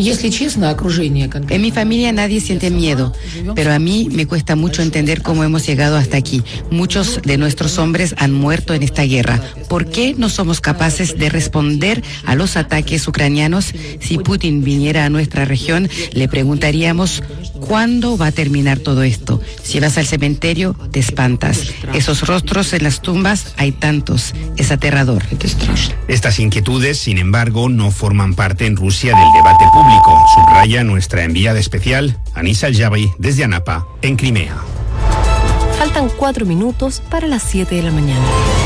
En mi familia nadie siente miedo, pero a mí me cuesta mucho entender cómo hemos llegado hasta aquí. Muchos de nuestros hombres han muerto en esta guerra. ¿Por qué no somos capaces de responder a los ataques ucranianos? Si Putin viniera a nuestra región, le preguntaríamos, ¿cuándo va a terminar todo esto? Si vas al cementerio, te espantas. Esos rostros en las tumbas, hay tantos. Es aterrador. Estas inquietudes, sin embargo, no forman parte en Rusia del debate público, subraya nuestra enviada especial, Anissa El Jabri, desde Anapa, en Crimea. Faltan 4 minutos para las 7 de la mañana.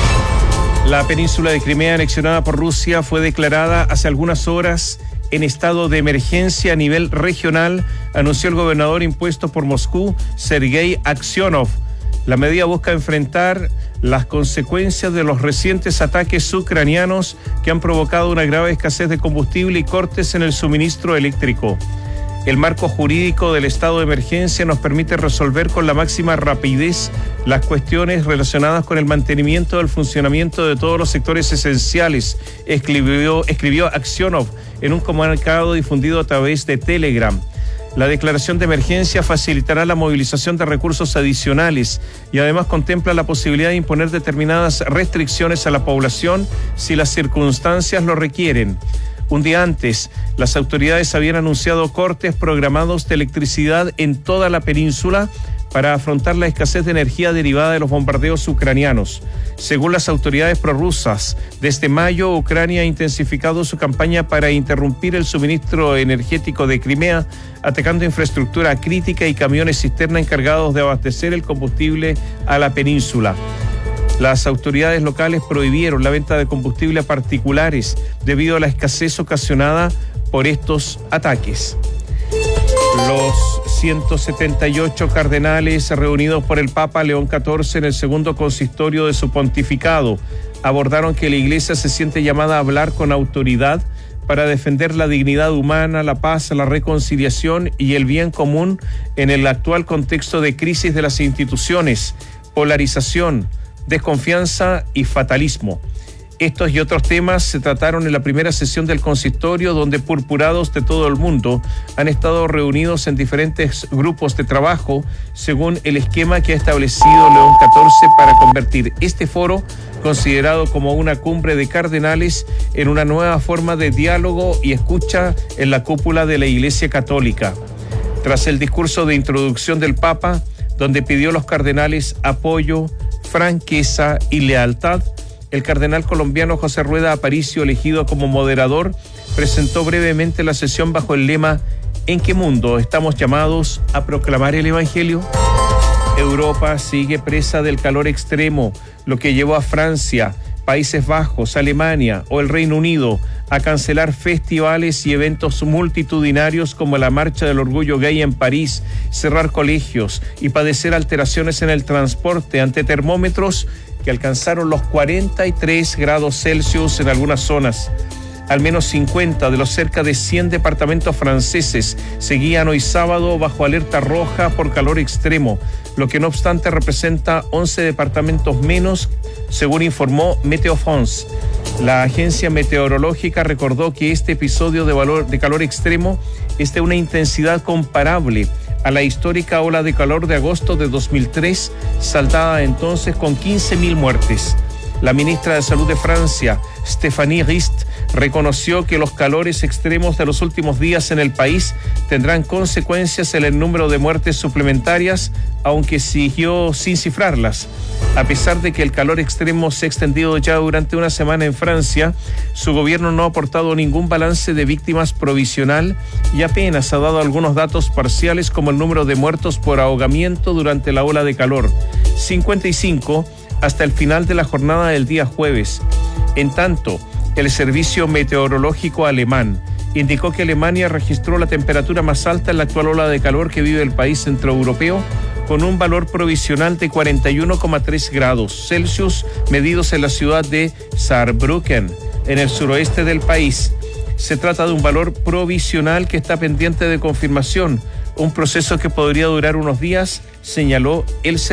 La península de Crimea, anexionada por Rusia, fue declarada hace algunas horas en estado de emergencia a nivel regional, anunció el gobernador impuesto por Moscú, Sergei Aksionov. La medida busca enfrentar las consecuencias de los recientes ataques ucranianos que han provocado una grave escasez de combustible y cortes en el suministro eléctrico. El marco jurídico del estado de emergencia nos permite resolver con la máxima rapidez las cuestiones relacionadas con el mantenimiento del funcionamiento de todos los sectores esenciales, escribió Aksionov en un comunicado difundido a través de Telegram. La declaración de emergencia facilitará la movilización de recursos adicionales y además contempla la posibilidad de imponer determinadas restricciones a la población si las circunstancias lo requieren. Un día antes, las autoridades habían anunciado cortes programados de electricidad en toda la península para afrontar la escasez de energía derivada de los bombardeos ucranianos. Según las autoridades prorrusas, desde mayo Ucrania ha intensificado su campaña para interrumpir el suministro energético de Crimea, atacando infraestructura crítica y camiones cisterna encargados de abastecer el combustible a la península. Las autoridades locales prohibieron la venta de combustible a particulares debido a la escasez ocasionada por estos ataques. Los 178 cardenales reunidos por el Papa León XIV en el segundo consistorio de su pontificado abordaron que la Iglesia se siente llamada a hablar con autoridad para defender la dignidad humana, la paz, la reconciliación y el bien común en el actual contexto de crisis de las instituciones, polarización, desconfianza y fatalismo. Estos y otros temas se trataron en la primera sesión del consistorio, donde purpurados de todo el mundo han estado reunidos en diferentes grupos de trabajo según el esquema que ha establecido León XIV para convertir este foro, considerado como una cumbre de cardenales, en una nueva forma de diálogo y escucha en la cúpula de la Iglesia Católica. Tras el discurso de introducción del Papa, donde pidió a los cardenales apoyo, franqueza y lealtad, el cardenal colombiano José Rueda Aparicio, elegido como moderador, presentó brevemente la sesión bajo el lema ¿En qué mundo estamos llamados a proclamar el Evangelio? Europa sigue presa del calor extremo, lo que llevó a Francia, Países Bajos, Alemania o el Reino Unido a cancelar festivales y eventos multitudinarios como la Marcha del Orgullo Gay en París, cerrar colegios y padecer alteraciones en el transporte ante termómetros que alcanzaron los 43 grados Celsius en algunas zonas. Al menos 50 de los cerca de 100 departamentos franceses seguían hoy sábado bajo alerta roja por calor extremo, lo que no obstante representa 11 departamentos menos según informó Météo France. La agencia meteorológica recordó que este episodio de calor extremo es de una intensidad comparable a la histórica ola de calor de agosto de 2003, saldada entonces con 15.000 muertes. La ministra de Salud de Francia, Stéphanie Rist, reconoció que los calores extremos de los últimos días en el país tendrán consecuencias en el número de muertes suplementarias, aunque siguió sin cifrarlas. A pesar de que el calor extremo se ha extendido ya durante una semana en Francia, su gobierno no ha aportado ningún balance de víctimas provisional y apenas ha dado algunos datos parciales, como el número de muertos por ahogamiento durante la ola de calor, 55 hasta el final de la jornada del día jueves. En tanto, el Servicio Meteorológico alemán indicó que Alemania registró la temperatura más alta en la actual ola de calor que vive el país centroeuropeo, con un valor provisional de 41,3 grados Celsius, medidos en la ciudad de Saarbrücken, en el suroeste del país. Se trata de un valor provisional que está pendiente de confirmación, un proceso que podría durar unos días, señaló el